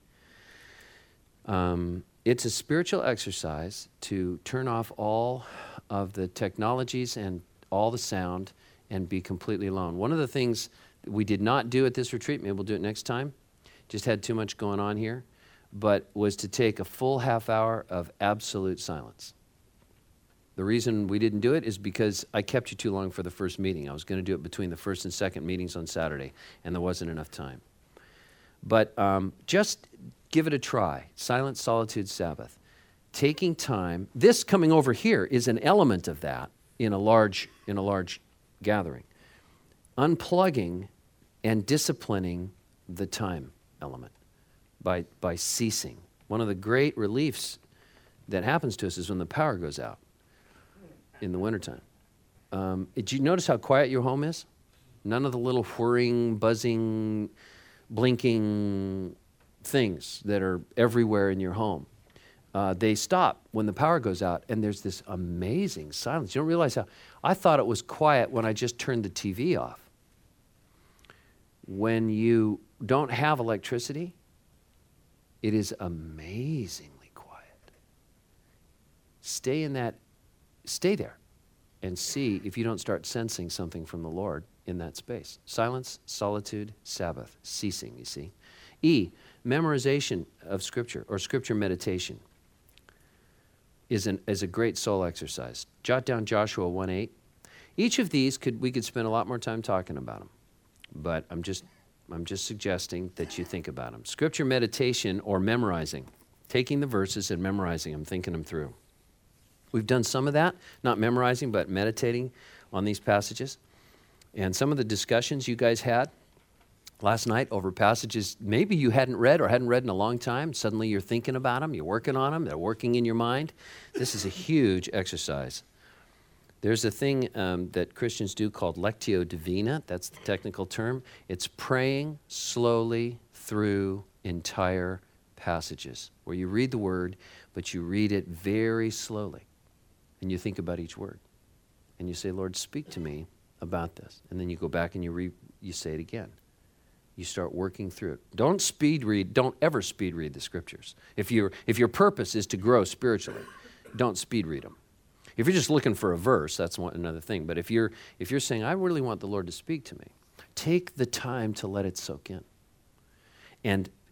Um, it's a spiritual exercise to turn off all of the technologies and all the sound and be completely alone. One of the things that we did not do at this retreat, maybe we'll do it next time, just had too much going on here, but was to take a full half hour of absolute silence. The reason we didn't do it is because I kept you too long for the first meeting. I was going to do it between the first and second meetings on Saturday, and there wasn't enough time. But um, just give it a try. Silence, solitude, Sabbath. Taking time. This coming over here is an element of that in a large, in a large gathering. Unplugging and disciplining the time element by, by ceasing. One of the great reliefs that happens to us is when the power goes out in the wintertime. Um, did you notice how quiet your home is? None of the little whirring, buzzing, blinking things that are everywhere in your home. Uh, they stop when the power goes out, and there's this amazing silence. You don't realize how, I thought it was quiet when I just turned the T V off. When you don't have electricity, it is amazingly quiet. Stay in that, stay there and see if you don't start sensing something from the Lord in that space. Silence, solitude, Sabbath, ceasing, you see. E, memorization of Scripture or Scripture meditation is, an, is a great soul exercise. Jot down Joshua one eight. Each of these, could we could spend a lot more time talking about them, but I'm just I'm just suggesting that you think about them. Scripture meditation or memorizing, taking the verses and memorizing them, thinking them through. We've done some of that, not memorizing, but meditating on these passages. And some of the discussions you guys had last night over passages maybe you hadn't read or hadn't read in a long time. Suddenly you're thinking about them, you're working on them, they're working in your mind. This is a huge exercise. There's a thing um, that Christians do called Lectio Divina. That's the technical term. It's praying slowly through entire passages where you read the word, but you read it very slowly. And you think about each word. And you say, Lord, speak to me about this. And then you go back and you re- you say it again. You start working through it. Don't speed read. Don't ever speed read the Scriptures. If, you're, if your purpose is to grow spiritually, don't speed read them. If you're just looking for a verse, that's one, another thing. But if you're if you're saying, I really want the Lord to speak to me, take the time to let it soak in. And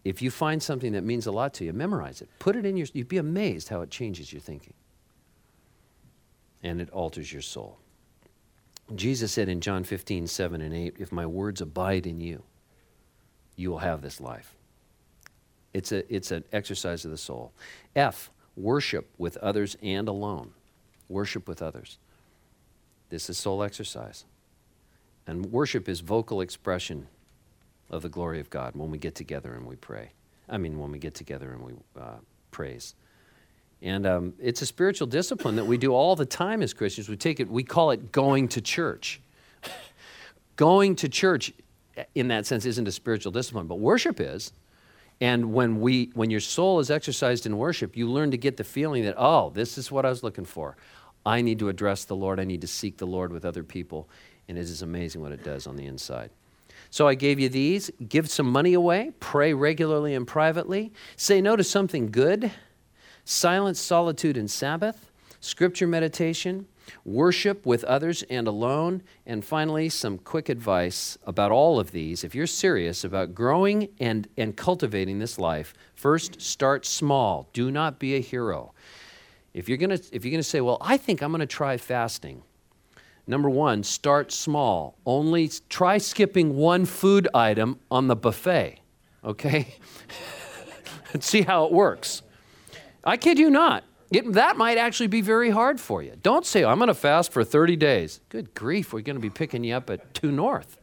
if you find something that means a lot to you, memorize it. Put it in your, you'd be amazed how it changes your thinking. And it alters your soul. Jesus said in John fifteen, seven and eight, if my words abide in you, you will have this life. It's a it's an exercise of the soul. F, worship with others and alone. Worship with others. This is soul exercise. And worship is vocal expression of the glory of God when we get together and we pray. I mean, when we get together and we uh, praise. And um, it's a spiritual discipline that we do all the time as Christians. We take it, we call it going to church. Going to church, in that sense, isn't a spiritual discipline, but worship is. And when we, when your soul is exercised in worship, you learn to get the feeling that, oh, this is what I was looking for. I need to address the Lord. I need to seek the Lord with other people. And it is amazing what it does on the inside. So I gave you these. Give some money away. Pray regularly and privately. Say no to something good. Silence, solitude, and Sabbath. Scripture meditation. Worship with others and alone. And finally, some quick advice about all of these. If you're serious about growing and, and cultivating this life, first, start small. Do not be a hero. If you're gonna, if you're gonna say, well, I think I'm gonna try fasting. Number one, start small. Only try skipping one food item on the buffet, okay? And see how it works. I kid you not. It, that might actually be very hard for you. Don't say, I'm going to fast for thirty days. Good grief, we're going to be picking you up at two North.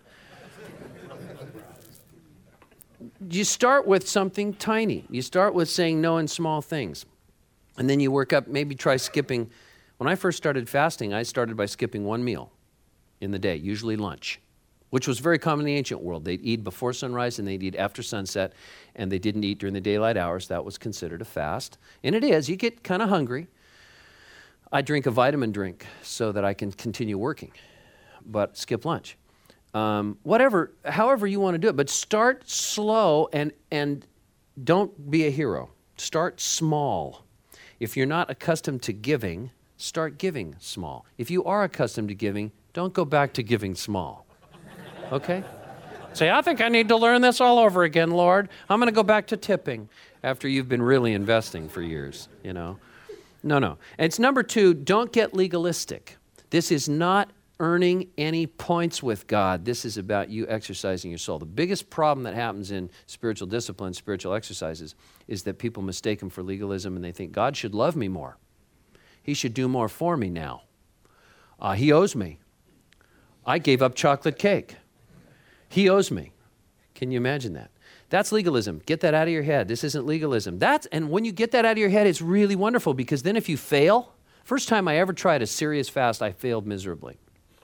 You start with something tiny. You start with saying no in small things. And then you work up, maybe try skipping. When I first started fasting, I started by skipping one meal in the day, usually lunch, which was very common in the ancient world. They'd eat before sunrise and they'd eat after sunset, and they didn't eat during the daylight hours. That was considered a fast. And it is. You get kind of hungry. I drink a vitamin drink so that I can continue working, but skip lunch. Um, whatever, however you want to do it, but start slow and, and don't be a hero. Start small. If you're not accustomed to giving, start giving small. If you are accustomed to giving, don't go back to giving small. Okay? Say, I think I need to learn this all over again, Lord. I'm going to go back to tipping after you've been really investing for years, you know. No, no. And it's number two, don't get legalistic. This is not earning any points with God. This is about you exercising your soul. The biggest problem that happens in spiritual discipline, spiritual exercises, is that people mistake them for legalism and they think God should love me more. He should do more for me now. Uh, he owes me. I gave up chocolate cake. He owes me. Can you imagine that? That's legalism. Get that out of your head. This isn't legalism. That's, and when you get that out of your head, it's really wonderful, because then if you fail, first time I ever tried a serious fast, I failed miserably.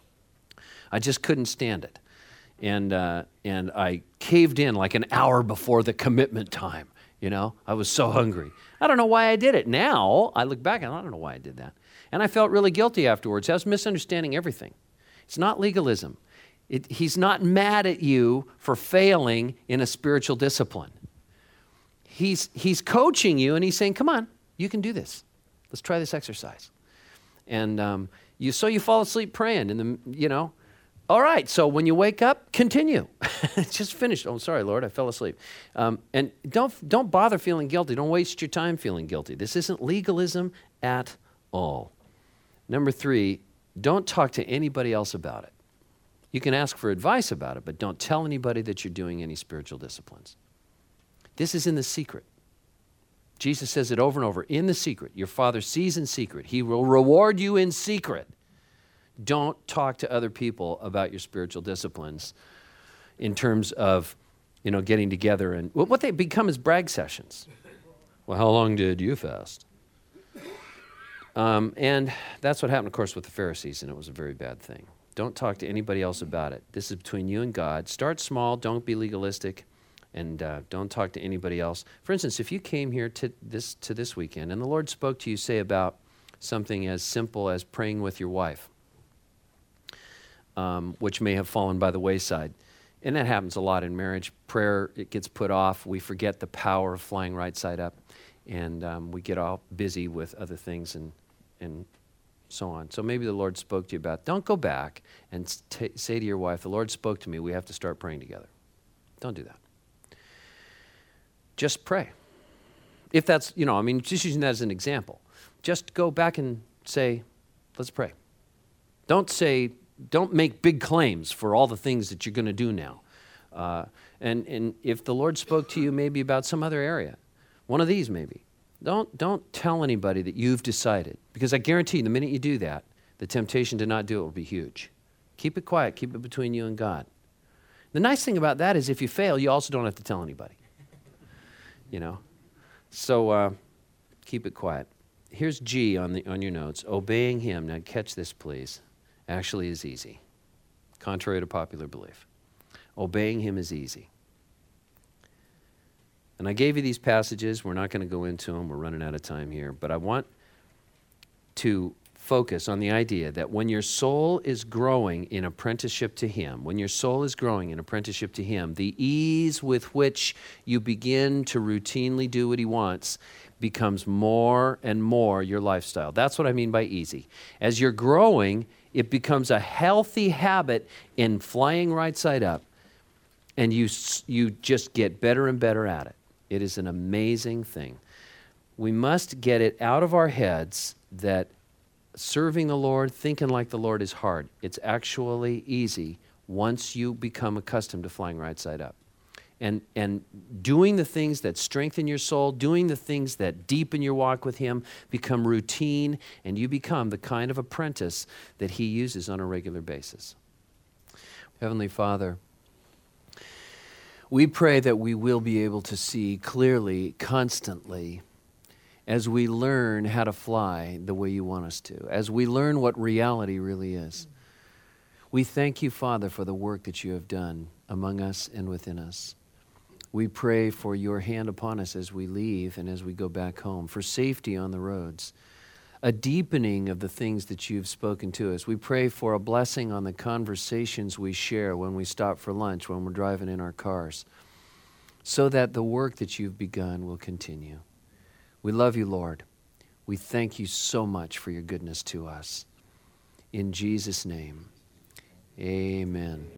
I just couldn't stand it. And, uh, and I caved in like an hour before the commitment time. You know, I was so hungry. I don't know why I did it. Now, I look back and I don't know why I did that. And I felt really guilty afterwards. I was misunderstanding everything. It's not legalism. It, he's not mad at you for failing in a spiritual discipline. He's, he's coaching you and he's saying, come on, you can do this. Let's try this exercise. And um, you, so you fall asleep praying, and the, you know, all right, so when you wake up, continue. Just finish. Oh, sorry, Lord, I fell asleep. Um, and don't, don't bother feeling guilty. Don't waste your time feeling guilty. This isn't legalism at all. Number three, don't talk to anybody else about it. You can ask for advice about it, but don't tell anybody that you're doing any spiritual disciplines. This is in the secret. Jesus says it over and over, in the secret. Your Father sees in secret. He will reward you in secret. Don't talk to other people about your spiritual disciplines in terms of, you know, getting together and what they become is brag sessions. Well, how long did you fast? Um, and that's what happened, of course, with the Pharisees, and it was a very bad thing. Don't talk to anybody else about it. This is between you and God. Start small. Don't be legalistic, and uh, don't talk to anybody else. For instance, if you came here to this to this weekend and the Lord spoke to you, say, about something as simple as praying with your wife, um, which may have fallen by the wayside, and that happens a lot in marriage. Prayer, it gets put off. We forget the power of flying right side up, and um, we get all busy with other things and and so on. So maybe the Lord spoke to you about, don't go back and t- say to your wife, the Lord spoke to me, we have to start praying together. Don't do that. just pray. If that's, you know, I mean, just using that as an example. Just go back and say, let's pray. Don't say, don't make big claims for all the things that you're going to do now. Uh, and, and if the Lord spoke to you maybe about some other area, one of these maybe, don't, don't tell anybody that you've decided. Because I guarantee you, the minute you do that, the temptation to not do it will be huge. Keep it quiet. Keep it between you and God. The nice thing about that is if you fail, you also don't have to tell anybody. You know? So uh, keep it quiet. Here's G on, the, on your notes. Obeying him, now catch this please, actually is easy, contrary to popular belief. Obeying him is easy. And I gave you these passages. We're not going to go into them. We're running out of time here. But I want to focus on the idea that when your soul is growing in apprenticeship to him, when your soul is growing in apprenticeship to him, the ease with which you begin to routinely do what he wants becomes more and more your lifestyle. That's what I mean by easy. As you're growing, it becomes a healthy habit in flying right side up, and you you just get better and better at it. It is an amazing thing. We must get it out of our heads that serving the Lord, thinking like the Lord is hard. It's actually easy once you become accustomed to flying right side up. And and doing the things that strengthen your soul, doing the things that deepen your walk with him, become routine, and you become the kind of apprentice that he uses on a regular basis. Heavenly Father, we pray that we will be able to see clearly, constantly, as we learn how to fly the way you want us to, as we learn what reality really is. We thank you, Father, for the work that you have done among us and within us. We pray for your hand upon us as we leave and as we go back home, for safety on the roads, a deepening of the things that you've spoken to us. We pray for a blessing on the conversations we share when we stop for lunch, when we're driving in our cars, so that the work that you've begun will continue. We love you, Lord. We thank you so much for your goodness to us. In Jesus' name, amen.